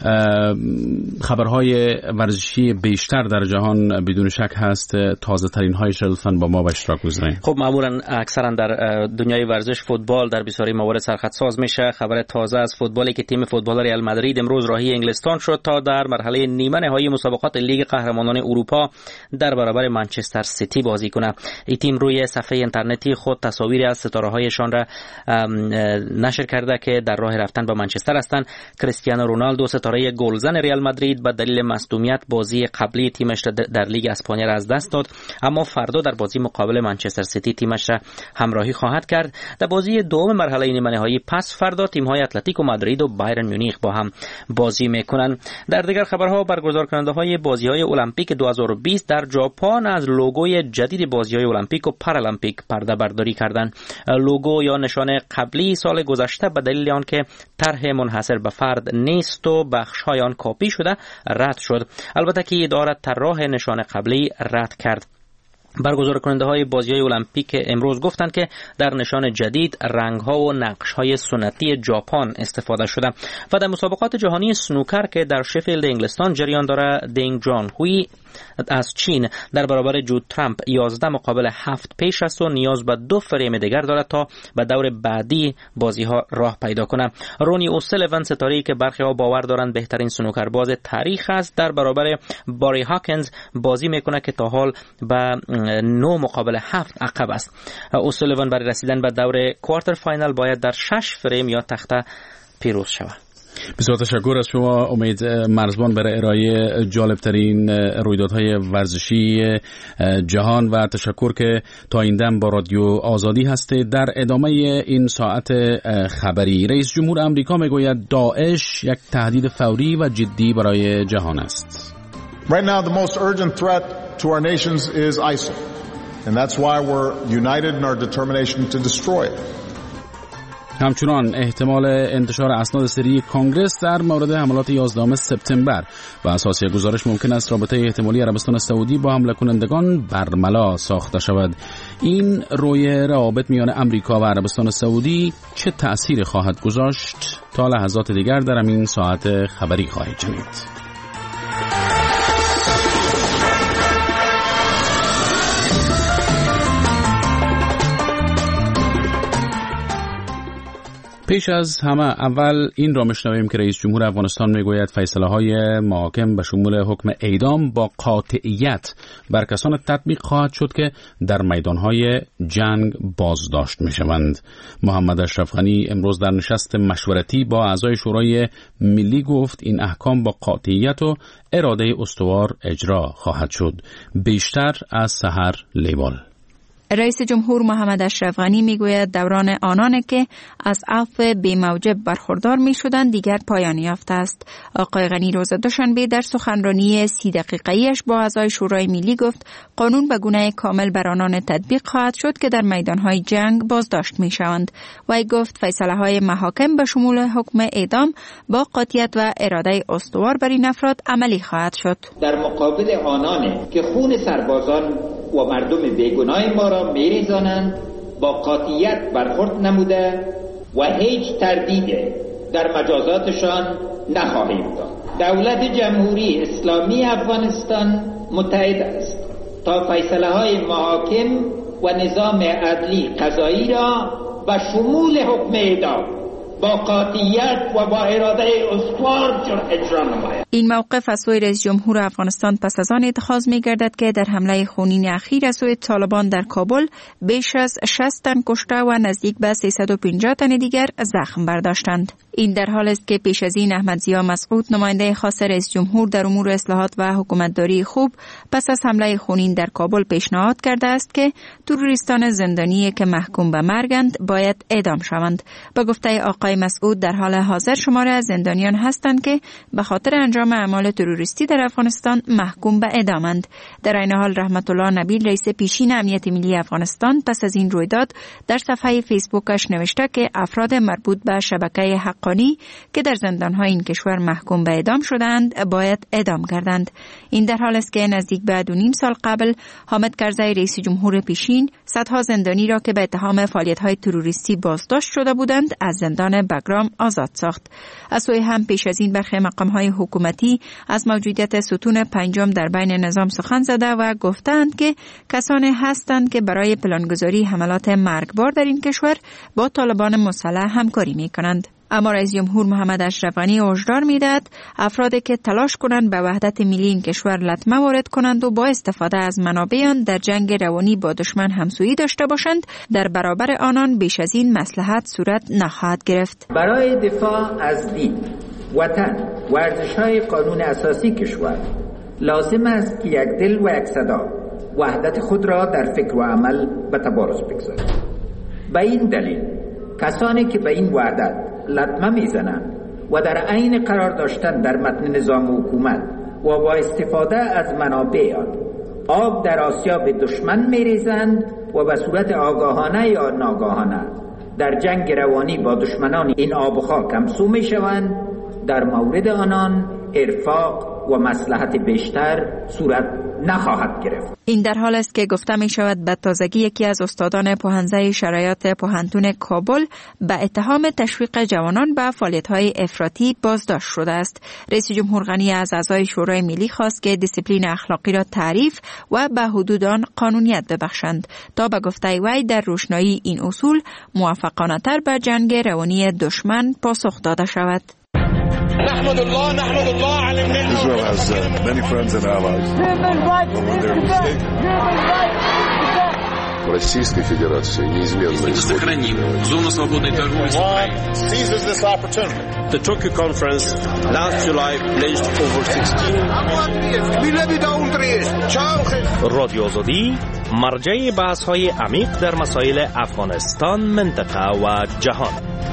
Speaker 1: خبرهای ورزشی بیشتر در جهان بدون شک هست، تازه ترین هایش را لطفاً با ما به اشتراک بگذارید.
Speaker 16: خب معمولا اکثرا در دنیای ورزش فوتبال در بسیاری موارد سرخط ساز میشه. خبر تازه از فوتبالی که تیم فوتبال ریال مادرید امروز راهی انگلستان شد تا در مرحله نیمه نهایی مسابقات لیگ قهرمانان اروپا در برابر منچستر سیتی بازی کنه. این تیم روی صفحه اینترنتی خود تصاویری از ستاره‌هایشان را نشر کرده که در راه رفتن به منچستر هستند. کریستیانو رونالدو ستاره گلزن ریال مادرید به دلیل مصدومیت بازی قبلی تیمش در لیگ اسپانیا را از دست داد، اما فردا در بازی مقابل منچستر سیتی تیمش را همراهی خواهد کرد. در بازی دوم مرحله نیمه نهایی پس فردا تیم‌های اتلتیکو مادرید و بایرن میونیخ با هم بازی میکنند. در دیگر خبرها، برگزار کننده‌های بازی‌های المپیک دو هزار و بیست در ژاپن از لوگوی جدید بازی‌های المپیک و پارالمپیک پرده برداری کردند. لوگو یا نشان قبلی سال گذشته به دلیل آنکه طرح منحصر به فرد نیست و بخش‌های آن کپی شده رد شد. البته که اداره طراح نشان قبلی رد کرد. برگزار کننده های بازی های المپیک امروز گفتند که در نشان جدید رنگ ها و نقش های سنتی ژاپن استفاده شده. و در مسابقات جهانی سنوکر که در شفیلد انگلستان جریان داره، دینگ جان هوی از چین در برابر جود ترامپ یازده مقابل هفت پیش است و نیاز به دو فریم دیگر دارد تا به دور بعدی بازی ها راه پیدا کنه. رونی اوسلیون ستاره‌ای که برخی ها باور دارند بهترین سنوکرباز تاریخ است در برابر باری هاکنز بازی میکنه که تا حال به نه مقابل هفت عقب است. اوسلیون برای رسیدن به دور کوارتر فاینال باید در شش فریم یا تخته پیروز شود.
Speaker 1: بسیار تشکر از شما امید مرزبان برای ارائه جالبترین رویدادهای ورزشی جهان و تشکر که تا این دم با رادیو آزادی هسته. در ادامه این ساعت خبری، رئیس جمهور امریکا میگوید داعش یک تهدید فوری و جدی برای جهان است.
Speaker 5: Right now the most urgent threat to our nations is ISIL and that's why we're united in our determination to destroy it.
Speaker 1: همچنان احتمال انتشار اسناد سری کانگرس در مورد حملات یازدهم سپتامبر و اساس گزارش ممکن است رابطه احتمالی عربستان سعودی با حمله کنندگان برملا ساخته شود. این روی روابط میان امریکا و عربستان سعودی چه تأثیری خواهد گذاشت؟ تا لحظات دیگر در همین ساعت خبری خواهید شنید. پیش از همه اول این را میشنویم که رئیس جمهور افغانستان میگوید فیصله های محاکم به شمول حکم اعدام با قاطعیت بر کسان تطبیق خواهد شد که در میدانهای جنگ بازداشت میشوند. محمد اشرف غنی امروز در نشست مشورتی با اعضای شورای ملی گفت این احکام با قاطعیت و اراده استوار اجرا خواهد شد. بیشتر از سحر لیوال.
Speaker 17: رئیس جمهور محمد اشرف غنی میگوید دوران آنانه که از عفو بی موجب برخوردار می شدند دیگر پایان یافته است. آقای غنی روز دوشنبه در سخنرانی سی دقیقه‌ایش با اعضای شورای ملی گفت قانون به گونه کامل بر آنان تطبیق خواهد شد که در میدانهای جنگ بازداشت می شوند. وی گفت فیصله های محاکم به شمول حکم اعدام با قاطعیت و اراده استوار بر این افراد عملی خواهد شد.
Speaker 7: در مقابل آنانه که خون سربازان و مردم بیگناه ما را میریزانند با قاطعیت برخورد نموده و هیچ تردید در مجازاتشان نخواهیم داد. دولت جمهوری اسلامی افغانستان متحد است تا فیصله های محاکم و نظام عدلی قضایی را به شمول حکم اعدام با قاطعیت و با اراده استوار اجرا نماید.
Speaker 17: این موقف از سوی رئیس جمهور افغانستان پس از آن اتخاذ می گردد که در حمله خونین اخیر از سوی طالبان در کابل بیش از شصت تن کشته و نزدیک به سیصد و پنجاه تن دیگر زخم برداشتند. این در حال است که پیش از این احمد ضیا مسعود نماینده خاص رئیس جمهور در امور اصلاحات و حکومتداری خوب پس از حمله خونین در کابل پیشنهاد کرده است که تروریستان زندانی که محکوم به مرگند باید اعدام شوند. به گفته آقای مسعود در حال حاضر شمار از زندانیان هستند که به خاطر انجام اعمال تروریستی در افغانستان محکوم به اعدامند. در این حال رحمت الله نبیل رئیس پیشین امنیت ملی افغانستان پس از این رویداد در صفحه فیسبوکش نوشته که افراد مربوط به شبکه حقانی که در زندان‌های این کشور محکوم به اعدام شدند باید اعدام گردند. این در حال است که نزدیک به دو نیم سال قبل حامد کرزی رئیس جمهور پیشین صدها زندانی را که به اتهام فعالیت‌های تروریستی بازداشت شده بودند از زندان بگرام آزاد ساخت. از سوی هم پیش از این برخی مقام‌های حکومتی از موجودیت ستون پنجم در بین نظام سخن زده و گفتند که کسانی هستند که برای پلانگذاری حملات مرگبار در این کشور با طالبان مسلح همکاری می‌کنند. اما رئیس جمهور محمد اشرف غنی هشدار می‌دهد افرادی که تلاش کنند به وحدت ملی این کشور لطمه وارد کنند و با استفاده از منابع آن در جنگ روانی با دشمن همسویی داشته باشند، در برابر آنان بیش از این مصلحت صورت نخواهد گرفت.
Speaker 7: برای دفاع از دین، وطن و ارزش‌های قانون اساسی کشور لازم است که یک دل و یک صدا وحدت خود را در فکر و عمل به تبارز بگذارد. به این دلیل کسانی که به این وحدت لطمه میزنند و در عین قرار داشتن در متن نظام و حکومت و با استفاده از منابع آن آب در آسیاب دشمن میریزند و به صورت آگاهانه یا ناگاهانه در جنگ روانی با دشمنان این آب و خاک همسو میشوند، در مورد آنان ارفاق و مصلحت بیشتر صورت نخواهد گرفت.
Speaker 17: این در حال است که گفته می شود به تازگی یکی از استادان پوهنځی شرایط پوهنتون کابل به اتهام تشویق جوانان به فعالیت‌های افراطی بازداشت شده است. رئیس جمهور غنی از اعضای شورای ملی خواست که دیسیپلین اخلاقی را تعریف و به حدود آن قانونیت ببخشند تا به گفته وی در روشنایی این اصول موفقانه‌تر به جنگ روانی دشمن پاسخ داده شود.
Speaker 18: نحمد الله نحمد الله على النعمة. Israel has uh, many friends and allies. When they're mistaken. Российской Федерации неизменно
Speaker 19: сохраним зону свободной торговли с Украиной.
Speaker 18: Seizes this opportunity.
Speaker 20: The Tokyo conference last July pledged over sixteen.
Speaker 21: رادیو آزادی مرجع بحث‌های عمیق در مسائل افغانستان، منطقه و جهان.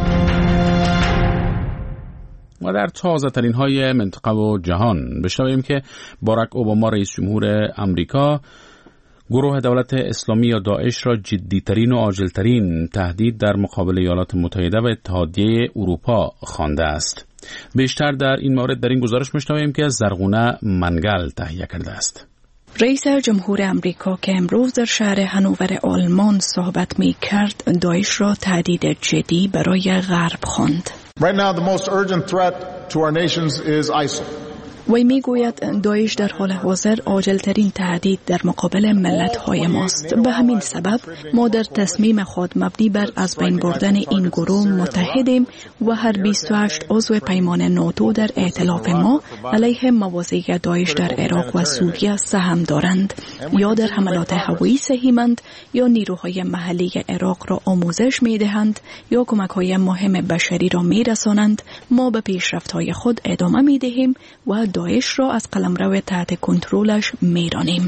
Speaker 1: و در تازه ترین های منطقه و جهان بشنویم که باراک اوباما رئیس جمهور امریکا گروه دولت اسلامی یا داعش را جدیترین و عاجلترین تهدید در مقابل ایالات متحده و اتحادیه اروپا خوانده است. بیشتر در این مورد در این گزارش میشنویم که زرغونه منگل تهیه کرده است.
Speaker 22: رئیس جمهور امریکا که امروز در شهر هنوور آلمان صحبت می کرد داعش را تهدید جدی برای غرب خواند.
Speaker 5: Right now the most urgent threat to our nations is ISIL.
Speaker 22: وی می گوید داعش در حال حاضر عاجلترین تهدید در مقابل ملت‌های ماست. به همین سبب ما در تصمیم خود مبنی بر از بین بردن این گروه متحدیم و هر بیست و هشت عضو پیمان ناتو در ائتلاف ما علیه مواضع داعش در عراق و سوریه سهم دارند، یا در حملات هوایی سهیمند، یا نیروهای محلی عراق را آموزش می دهند، یا کمک‌های مهم بشری را می رسانند. ما به پیشرفت‌های خود ادامه می دهیم و داعش را از قلمرو تحت کنترلش میرانیم.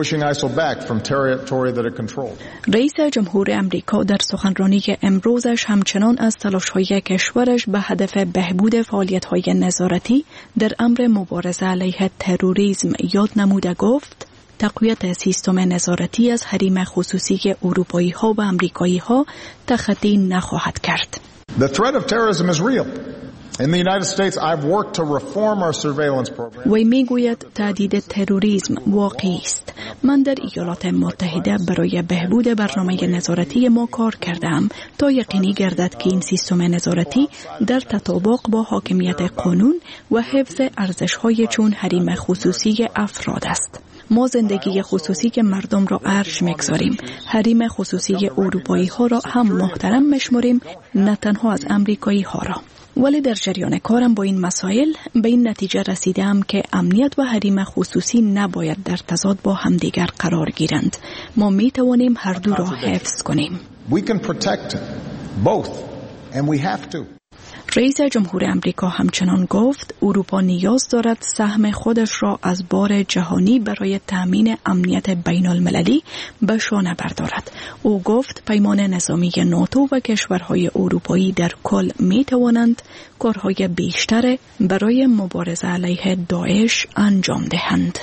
Speaker 22: رئیس جمهور امریکا در سخنرانی امروزش همچنان از تلاش‌های کشورش به هدف بهبود فعالیت‌های نظارتی در امر مبارزه علیه تروریسم یاد نموده گفت تقویت سیستم نظارتی از حریم خصوصی اروپایی‌ها و آمریکایی‌ها تخطی نخواهد کرد.
Speaker 5: The threat of terrorism is real. In the United States, I've worked to reform our surveillance program.
Speaker 22: وی میگوید تهدید تروریسم واقعی است. من در ایالات متحده برای بهبود برنامه نظارتی ما کار کردم تا یقینی گردد که این سیستم نظارتی در تطابق با حاکمیت قانون و حفظ ارزش‌های چون حریم خصوصی افراد است. ما زندگی خصوصی که مردم را ارج می‌گذاریم، حریم خصوصی اروپایی ها را هم محترم می‌شمریم، نه تنها از امریکایی ها را. ولی در جریان کارم با این مسائل به این نتیجه رسیدم که امنیت و حریم خصوصی نباید در تضاد با همدیگر قرار گیرند. ما می توانیم هر دو را حفظ کنیم.
Speaker 5: We can protect both and we have to.
Speaker 22: رئیس جمهور امریکا همچنان گفت اروپا نیاز دارد سهم خودش را از بار جهانی برای تأمین امنیت بین المللی به شانه بردارد. او گفت پیمان نظامی ناتو و کشورهای اروپایی در کل می توانند کارهای بیشتر برای مبارزه علیه داعش انجام دهند.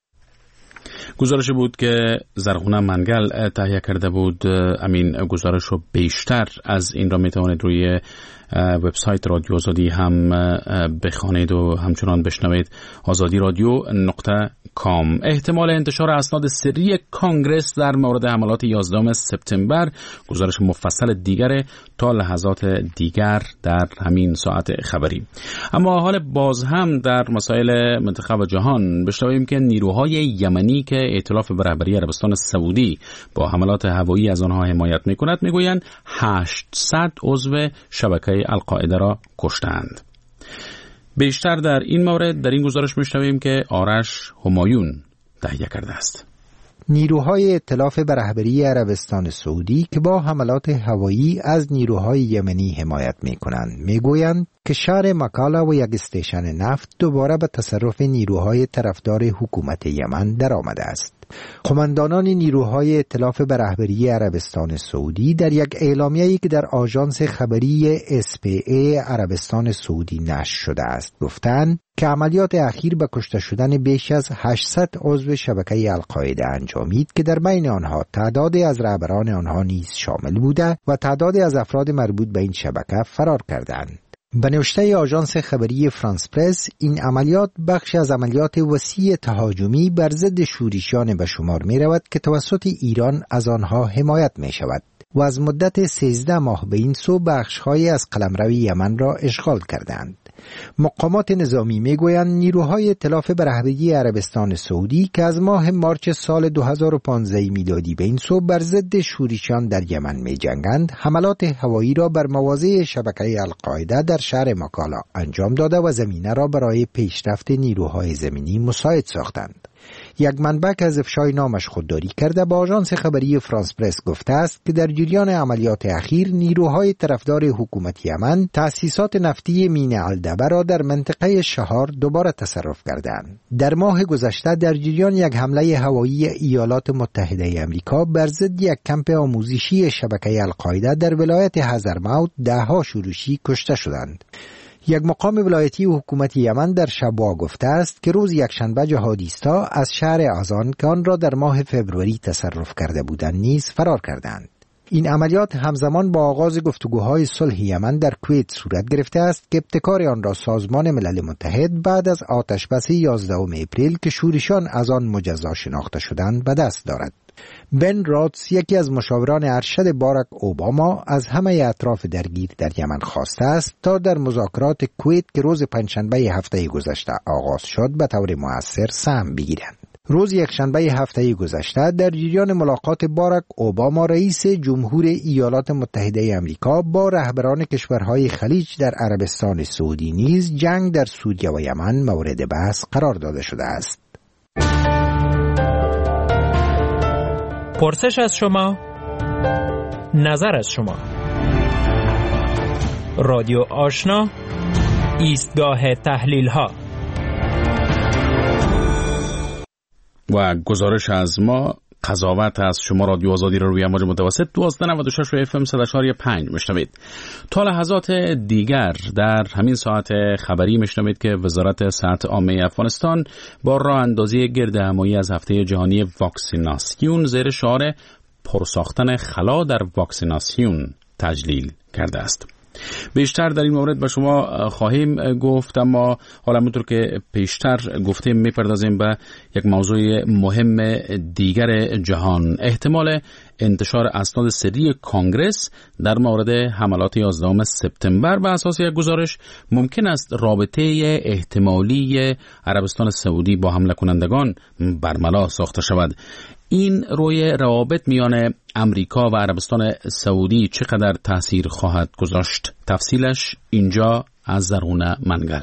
Speaker 1: گزارشی بود که زرغونه منگل تهیه کرده بود. امین گزارش رو بیشتر از این را می توانید روی وبسایت رادیو آزادی هم بخوانید و همچنان بشنوید. آزادی رادیو نقطه کام. احتمال انتشار اسناد سری کانگرس در مورد حملات یازدهم سپتامبر، گزارش مفصل دیگر تا لحظات دیگر در همین ساعت خبری. اما حال باز هم در مسائل منطقه و جهان بشنویم که نیروهای یمنی که ائتلاف به رهبری عربستان سعودی با حملات هوایی از آنها حمایت می‌کند میگویند هشتصد عضو شبکه القاعده را کشتند. بیشتر در این مورد در این گزارش میشنویم که آرش همایون تهیه کرده است.
Speaker 3: نیروهای ائتلاف به رهبری عربستان سعودی که با حملات هوایی از نیروهای یمنی حمایت می‌کنند میگویند که شهر مکالا و یک استیشن نفت دوباره به تصرف نیروهای طرفدار حکومت یمن درآمده است. قماندانان نیروهای ائتلاف به رهبری عربستان سعودی در یک اعلامیه‌ای که در آژانس خبری اس پی ای عربستان سعودی نشر شده است گفتند که عملیات اخیر به کشته شدن بیش از هشتصد عضو شبکه القاعده انجامید که در بین آنها تعدادی از رهبران آنها نیز شامل بوده و تعدادی از افراد مربوط به این شبکه فرار کردند. به نوشته آژانس خبری فرانس پرس، این عملیات بخش از عملیات وسیع تهاجمی بر ضد شورشیان به شمار می رود که توسط ایران از آنها حمایت می شود و از مدت سیزده ماه به این سو بخش‌هایی از قلمرو یمن را اشغال کردند. مقامات نظامی میگویند نیروهای ائتلاف به رهبری عربستان سعودی که از ماه مارچ سال دو هزار و پانزده میلادی به این سو بر ضد شورشیان در یمن می‌جنگند، حملات هوایی را بر مواضع شبکه القاعده در شهر مکالا انجام داده و زمینه را برای پیشرفت نیروهای زمینی مساعد ساختند. یک منبع که از افشای نامش خودداری کرده با آژانس خبری فرانس پرس گفته است که در جریان عملیات اخیر نیروهای طرفدار حکومت یمن تأسیسات نفتی مین الدبه را در منطقه شهار دوباره تصرف کردند. در ماه گذشته در جریان یک حمله هوایی ایالات متحده آمریکا بر ضد یک کمپ آموزشی شبکه القاعده در ولایت حضرموت ده‌ها شورشی کشته شدند. یک مقام ولایتی حکومت یمن در شبوه گفته است که روز یکشنبه جهادیستا از شهر آذان که آن را در ماه فوریه تصرف کرده بودند نیز فرار کردند. این عملیات همزمان با آغاز گفتگوهای صلح یمن در کویت صورت گرفته است که ابتکار آن را سازمان ملل متحد بعد از آتشبس یازدهم اپریل که شورشیان از آن مجزا شناخته شدند به دست دارد. بن رادز، یکی از مشاوران ارشد باراک اوباما، از همه اطراف درگیر در یمن خواسته است تا در مذاکرات کویت که روز پنجشنبه هفته گذشته آغاز شد به طور مؤثر سهم بگیرند. روز یکشنبه هفته گذشته در جریان ملاقات باراک اوباما رئیس جمهور ایالات متحده آمریکا با رهبران کشورهای خلیج در عربستان سعودی نیز جنگ در سوریه و یمن مورد بحث قرار داده شده است.
Speaker 21: پرسش از شما، نظر از شما. رادیو آشنا، ایستگاه تحلیل ها.
Speaker 1: و گزارش از ما، قضاوت از شما. رادیو آزادی رو روی امواج متوسط دوازده نود و شش و اف ام صد و چهار و پنج میشنوید. تا لحظات دیگر در همین ساعت خبری میشنوید که وزارت صحت عامه افغانستان با راه اندازی گردهمایی از هفته جهانی واکسیناسیون زیر شعار پرساختن خلا در واکسیناسیون تجلیل کرده است. بیشتر در این مورد به شما خواهیم گفت، اما حالا همونطور که پیشتر گفتیم میپردازیم به یک موضوع مهم دیگر جهان. احتمال انتشار اسناد سری کانگرس در مورد حملات یازدهم سپتامبر. به اساس یک گزارش ممکن است رابطه احتمالی عربستان سعودی با حمله کنندگان برملا ساخته شود. این روی روابط میان امریکا و عربستان سعودی چقدر تأثیر خواهد گذاشت؟ تفصیلش اینجا از زرغونه منگل.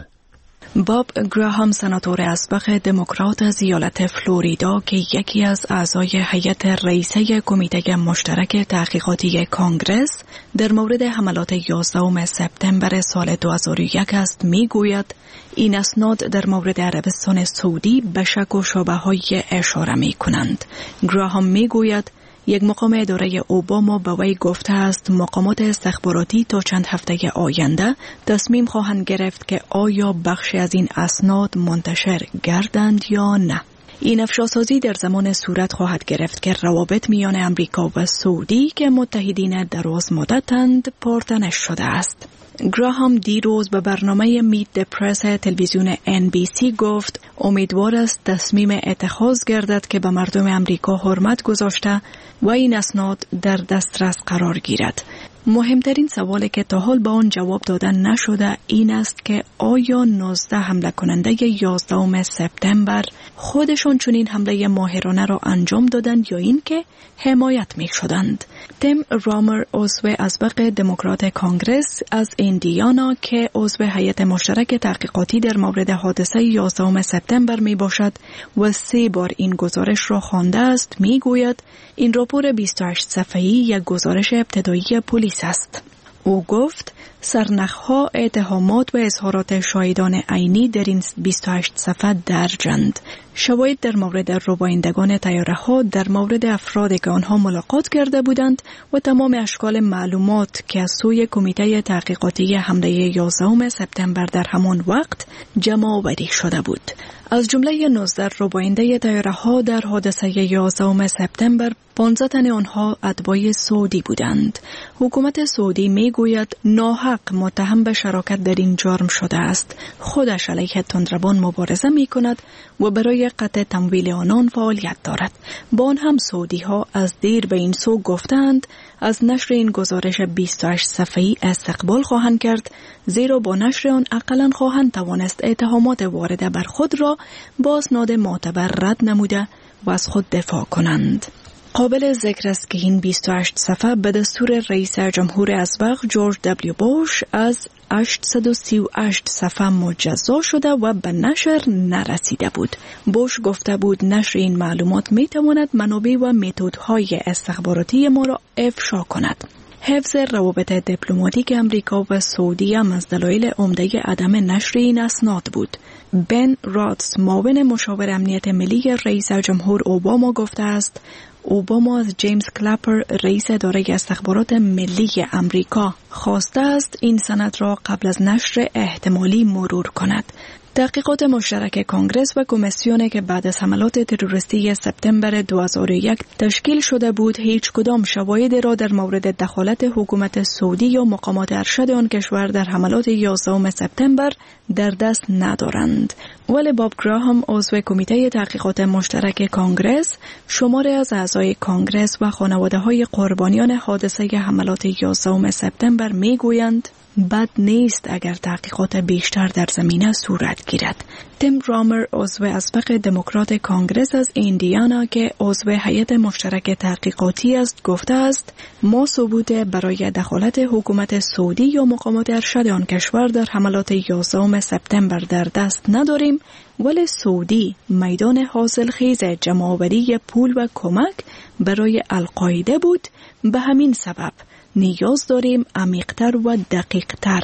Speaker 22: باب گراهام سناتور اسبق دموکرات از ایالت فلوریدا که یکی از اعضای هیئت رئیسه کمیته مشترک تحقیقاتی کانگرس در مورد حملات یازدهم سپتامبر سال دو هزار و یک است میگوید این اسناد در مورد عربستان سعودی به شک و شبهه‌های اشاره می‌کنند. گراهام میگوید یک مقام اداره اوباما به وی گفته است مقامات استخباراتی تا چند هفته آینده تصمیم خواهند گرفت که آیا بخشی از این اسناد منتشر گردند یا نه. این افشاسازی در زمان صورت خواهد گرفت که روابط میان امریکا و سعودی که متحدین دراز مدتند پرتنش شده است. گراهام دیروز به برنامه میت د پرس تلویزیون ان بی سی گفت امیدوار است تصمیم اتخاذ گردد که به مردم امریکا حرمت گذاشته و این اسناد در دسترس قرار گیرد. مهمترین سوالی که تا حال به آن جواب دادن نشده این است که آیا نوزده حمله کننده یازدهم سپتامبر خودشان چنین حمله ماهرانه را انجام دادند یا این که حمایت می شدند. تیم رامر عضو اسبق دموکرات کانگرس از ایندیانا که عضو هیئت مشترک تحقیقاتی در مورد حادثه یازدهم سپتامبر می باشد و سه بار این گزارش را خوانده است می گوید این راپور بیست و هشت صفحه‌ای یک گزارش ابتدایی پلیس است. او گفت سرنخها، اتهامات و اظهارات شاهدان عینی در این بیست و هشت صفحه درجند. شواهد در مورد ربایندگان طیاره‌ها در مورد افرادی که آنها ملاقات کرده بودند و تمام اشکال معلومات که از سوی کمیته تحقیقاتی حمله یازدهم سپتامبر در همان وقت جمع آوری شده بود. از جمله نوزده رباینده طیاره‌ها در حادثه یازدهم سپتامبر پانزده تن آنها اتباع سعودی بودند. حکومت سعودی میگوید ناحق متهم به شراکت در این جرم شده است. خودش علیه تندروان مبارزه می کند و برای قطع تمویل آنان فعالیت دارد. با آن هم سعودی ها از دیر به این سو گفتند از نشر این گزارش بیست و هشت صفحه‌ای استقبال خواهند کرد، زیرا با نشر آن اقلاً خواهند توانست اتهامات وارده بر خود را با اسناد معتبر رد نموده و از خود دفاع کنند. قابل ذکر است که این بیست و هشت صفحه به دستور رئیس جمهور اسبق جورج دبلیو بوش از هشتصد و سی و هشت صفحه مجزا شده و به نشر نرسیده بود. بوش گفته بود نشر این معلومات می تواند منابع و متدهای استخباراتی ما را افشا کند. حفظ روابط دیپلماتیک امریکا و سعودی هم از دلایل عمده عدم نشر این اسناد بود. بن رادز معاون مشاور امنیت ملی رئیس جمهور اوباما گفته است اوباما از جیمز کلپر رئیس اداره استخبارات ملی امریکا خواسته است این سند را قبل از نشر احتمالی مرور کند. تحقیقات مشترک کانگرس و کمیسیونی که بعد از حملات تروریستی سپتامبر دو هزار و یک تشکیل شده بود هیچ کدام شواهدی را در مورد دخالت حکومت سعودی یا مقامات ارشد آن کشور در حملات یازدهم سپتامبر در دست ندارند. ولی باب گراهام عضو کمیته تحقیقات مشترک کانگرس شماری از اعضای کانگرس و خانواده‌های قربانیان حادثه حملات یازدهم سپتامبر میگویند بد نیست اگر تحقیقات بیشتر در زمینه صورت گیرد. تیم رامر عضو اسبق دموکرات کانگرس از ایندیانا که عضو هیئت مشترک تحقیقاتی است گفته است ما ثبوت برای دخالت حکومت سعودی یا مقامات ارشد آن کشور در حملات یازدهم سپتامبر در دست نداریم، ولی سعودی میدان حاصلخیز جمع‌آوری پول و کمک برای القاعده بود. به همین سبب نیاز داریم عمیق‌تر و دقیق‌تر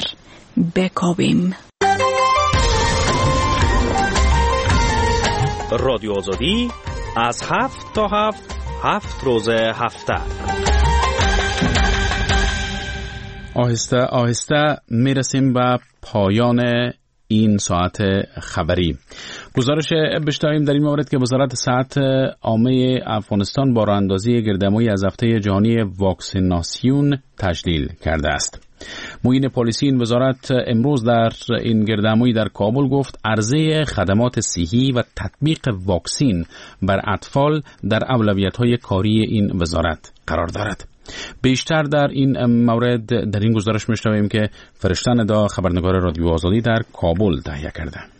Speaker 22: بکاویم.
Speaker 21: رادیو آزادی از هفت تا هفت هفت روز هفته
Speaker 1: آهسته آهسته میرسیم به پایان این ساعت خبری. گزارش بشتاییم در این مورد که وزارت صحت عامه افغانستان با راه‌اندازی گردهمایی از هفته جهانی واکسیناسیون تجلیل کرده است. معین پالیسی این وزارت امروز در این گردهمایی در کابل گفت عرضه خدمات صحی و تطبیق واکسین بر اطفال در اولویت‌های کاری این وزارت قرار دارد. بیشتر در این مورد در این گزارش می‌شنویم که فرشته ندا خبرنگار رادیو آزادی در کابل تهیه کرده.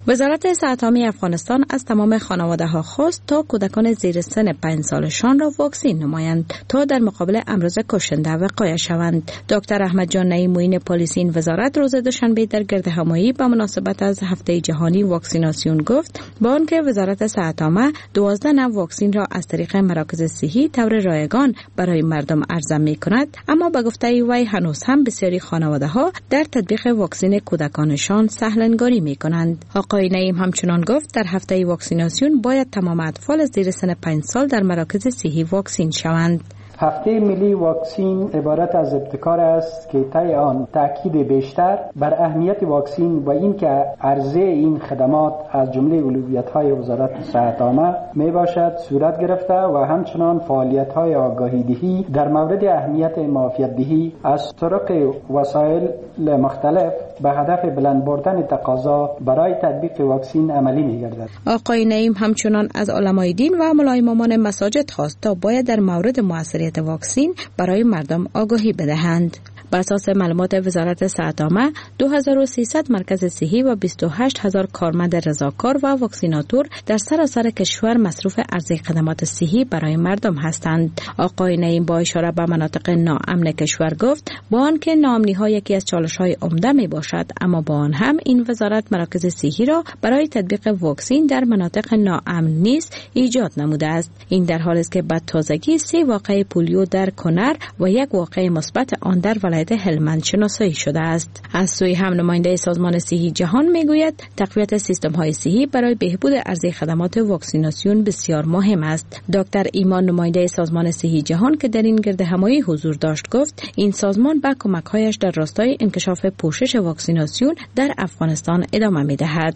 Speaker 4: وزارت صحت عامه افغانستان از تمام خانواده ها خواست تا کودکان زیر سن پنج سالشان را واکسین نمایند تا در مقابل امراض کشنده وقایع شوند. دکتر احمد جان نعیم معین پلیسی این وزارت روز دوشنبه در گردهمایی به مناسبت از هفته جهانی واکسیناسیون گفت با آنکه وزارت صحت عامه دوازده نوع واکسین را از طریق مراکز صحی طور رایگان برای مردم عرضه می کند، اما به گفته وی هنوز هم بسیاری خانواده ها در تطبیق واکسین کودکانشان سهلنگاری می کنند. آقای نعیم همچنان گفت در هفته واکسیناسیون باید تمام اطفال زیر سن پنج سال در مراکز صحی واکسین شوند.
Speaker 6: هفته ملی واکسین عبارت از ابتکار است که طی آن تاکید بیشتر بر اهمیت واکسین و اینکه عرضه این خدمات از جمله اولویت‌های وزارت صحت عامه می باشد صورت گرفته و همچنان فعالیت‌های آگاهی دهی در مورد اهمیت معافیت دهی از طرق وسایل مختلف به هدف بلند بردن تقاضا برای تطبیق واکسین عملی می گردد.
Speaker 4: آقای نعیم همچنان از علمای دین و ملای امامان مساجد خواست تا باید در مورد موثریت واکسین برای مردم آگاهی بدهند. بر اساس معلومات وزارت صحت عامه دو هزار و سیصد مرکز صحی و بیست و هشت هزار کارمند رضاکار و واکسیناتور در سراسر کشور مصروف عرضه خدمات صحی برای مردم هستند. آقای نعیم با اشاره به مناطق ناامن کشور گفت با آنکه ناامنی‌ها یکی از چالش‌های عمده می باشد، اما با آن هم این وزارت مراکز صحی را برای تطبیق واکسین در مناطق ناامن نیز ایجاد نموده است. این در حالی است که به تازگی سه واقعه پولیو در کنر و یک واقعه مثبت آن در ولایت هلمند شناسایی شده است. از سوی هم نماینده سازمان صحی جهان میگوید تقویت سیستم‌های صحی برای بهبود عرضه خدمات واکسیناسیون بسیار مهم است. دکتر ایمان نماینده سازمان صحی جهان که در این گردهمایی حضور داشت گفت این سازمان با کمک‌هایش در راستای انکشاف پوشش واکسیناسیون در افغانستان ادامه می‌دهد.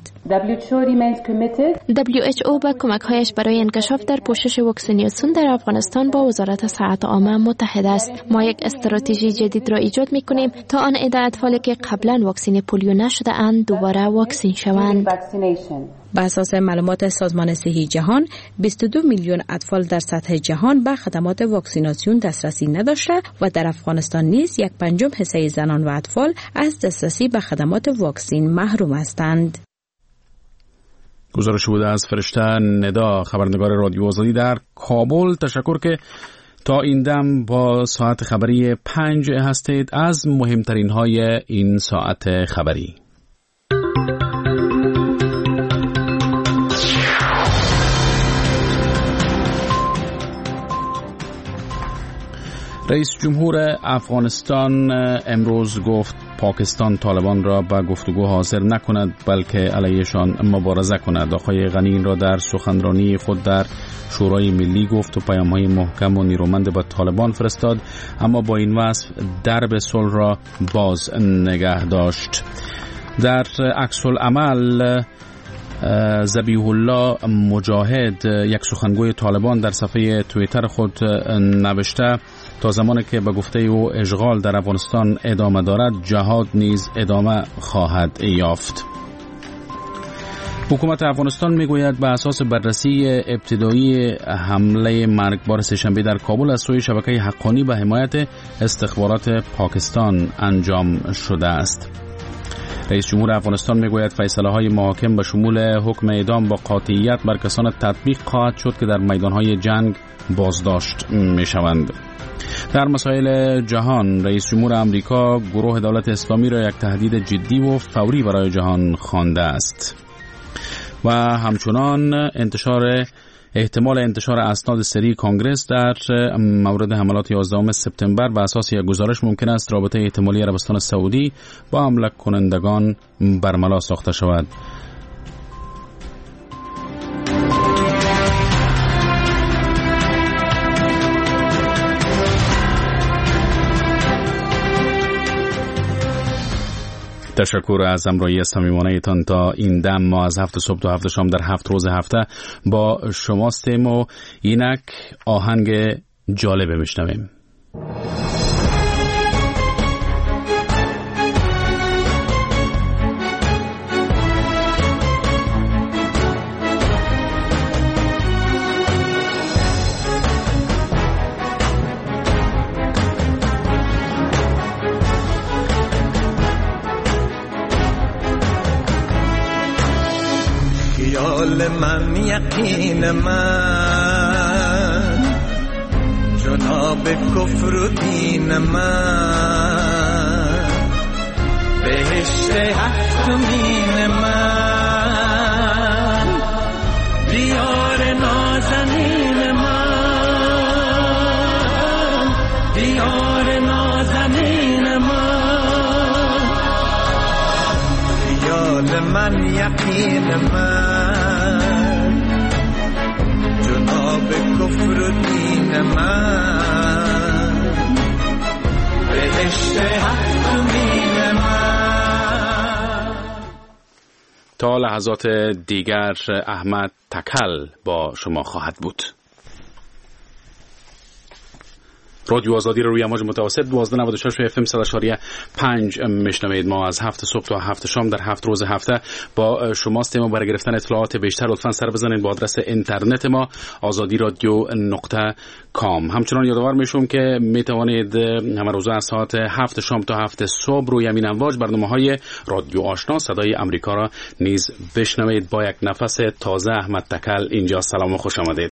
Speaker 23: دبلیو اچ او با کمک‌هایش برای انکشاف در پوشش واکسیناسیون در افغانستان با وزارت صحت عامه متحد است. ما یک استراتژی جدید را ایجاد می‌کنیم تا آن عده اطفالی که قبلا واکسین پولیو نشده اند دوباره واکسین شوند.
Speaker 4: بر اساس معلومات سازمان صحی جهان بیست و دو میلیون اطفال در سطح جهان به خدمات واکسیناسیون دسترسی نداشته و در افغانستان نیز یک پنجم حصه زنان و اطفال از دسترسی به خدمات واکسین محروم هستند.
Speaker 1: گزارش بوده از فرشته ندا، خبرنگار رادیو آزادی در کابل. تشکر که تا این دم با ساعت خبری پنج هستید از مهمترین های این ساعت خبری. رئیس جمهور افغانستان امروز گفت پاکستان طالبان را به گفتگو حاضر نکند بلکه علیهشان مبارزه کند. آقای غنی این را در سخنرانی خود در شورای ملی گفت و پیام‌های محکم و نیرومند به طالبان فرستاد، اما با این وصف درب صلح را باز نگه داشت. در عکس العمل ذبیح الله مجاهد یک سخنگوی طالبان در صفحه توییتر خود نوشته تا زمانی که به گفته او اشغال در افغانستان ادامه دارد جهاد نیز ادامه خواهد یافت. حکومت افغانستان میگوید به اساس بررسی ابتدایی حمله مرگبار سه‌شنبه در کابل از سوی شبکه حقانی به حمایت استخبارات پاکستان انجام شده است. رئیس جمهور افغانستان میگوید فیصله های محاکم به شمول حکم اعدام با قاطعیت بر کسان تطبیق خواهد شد که در میدانهای جنگ بازداشت میشوند. در مسائل جهان رئیس جمهور امریکا گروه دولت اسلامی را یک تهدید جدی و فوری برای جهان خوانده است و همچنان انتشار احتمال انتشار اسناد سری کنگره در مورد حملات یازدهم سپتامبر به اساس یک گزارش ممکن است رابطه احتمالی عربستان سعودی با حمله کنندگان برملا ساخته شود. تشکر از همراهی صمیمانه تان تا این دم. ما از هفت صبح تا هفت شام در هفت روز هفته با شماستیم و اینک آهنگ جالب میشنویم.
Speaker 8: یقین من، جناب کفر و دین من، بهشت هفتمین من، دیار نازنین من، دیار نازنین من، خیال من یقین من، جناب کفر و دین من، بهشت هفتمین من.
Speaker 1: تا لحظات دیگر احمد تکل با شما خواهد بود. رادیو آزادی رو روی امواج متوسط دوازده نود و شش اف ام صد و شش و پنج میشنوید. ما از هفت صبح تا هفت شام در هفت روز هفته با شماست. ما برای گرفتن اطلاعات بیشتر لطفاً سر بزنید با آدرس اینترنت ما آزادی رادیو نقطه کام. همچنان یادآور میشم که میتوانید همه روزه از ساعت هفت شام تا هفت صبح روی همین امواج برنامه‌های رادیو آشنا صدای امریکا را نیز بشنوید. با یک نفس تازه احمد تکل اینجا. سلام و خوش آمدید.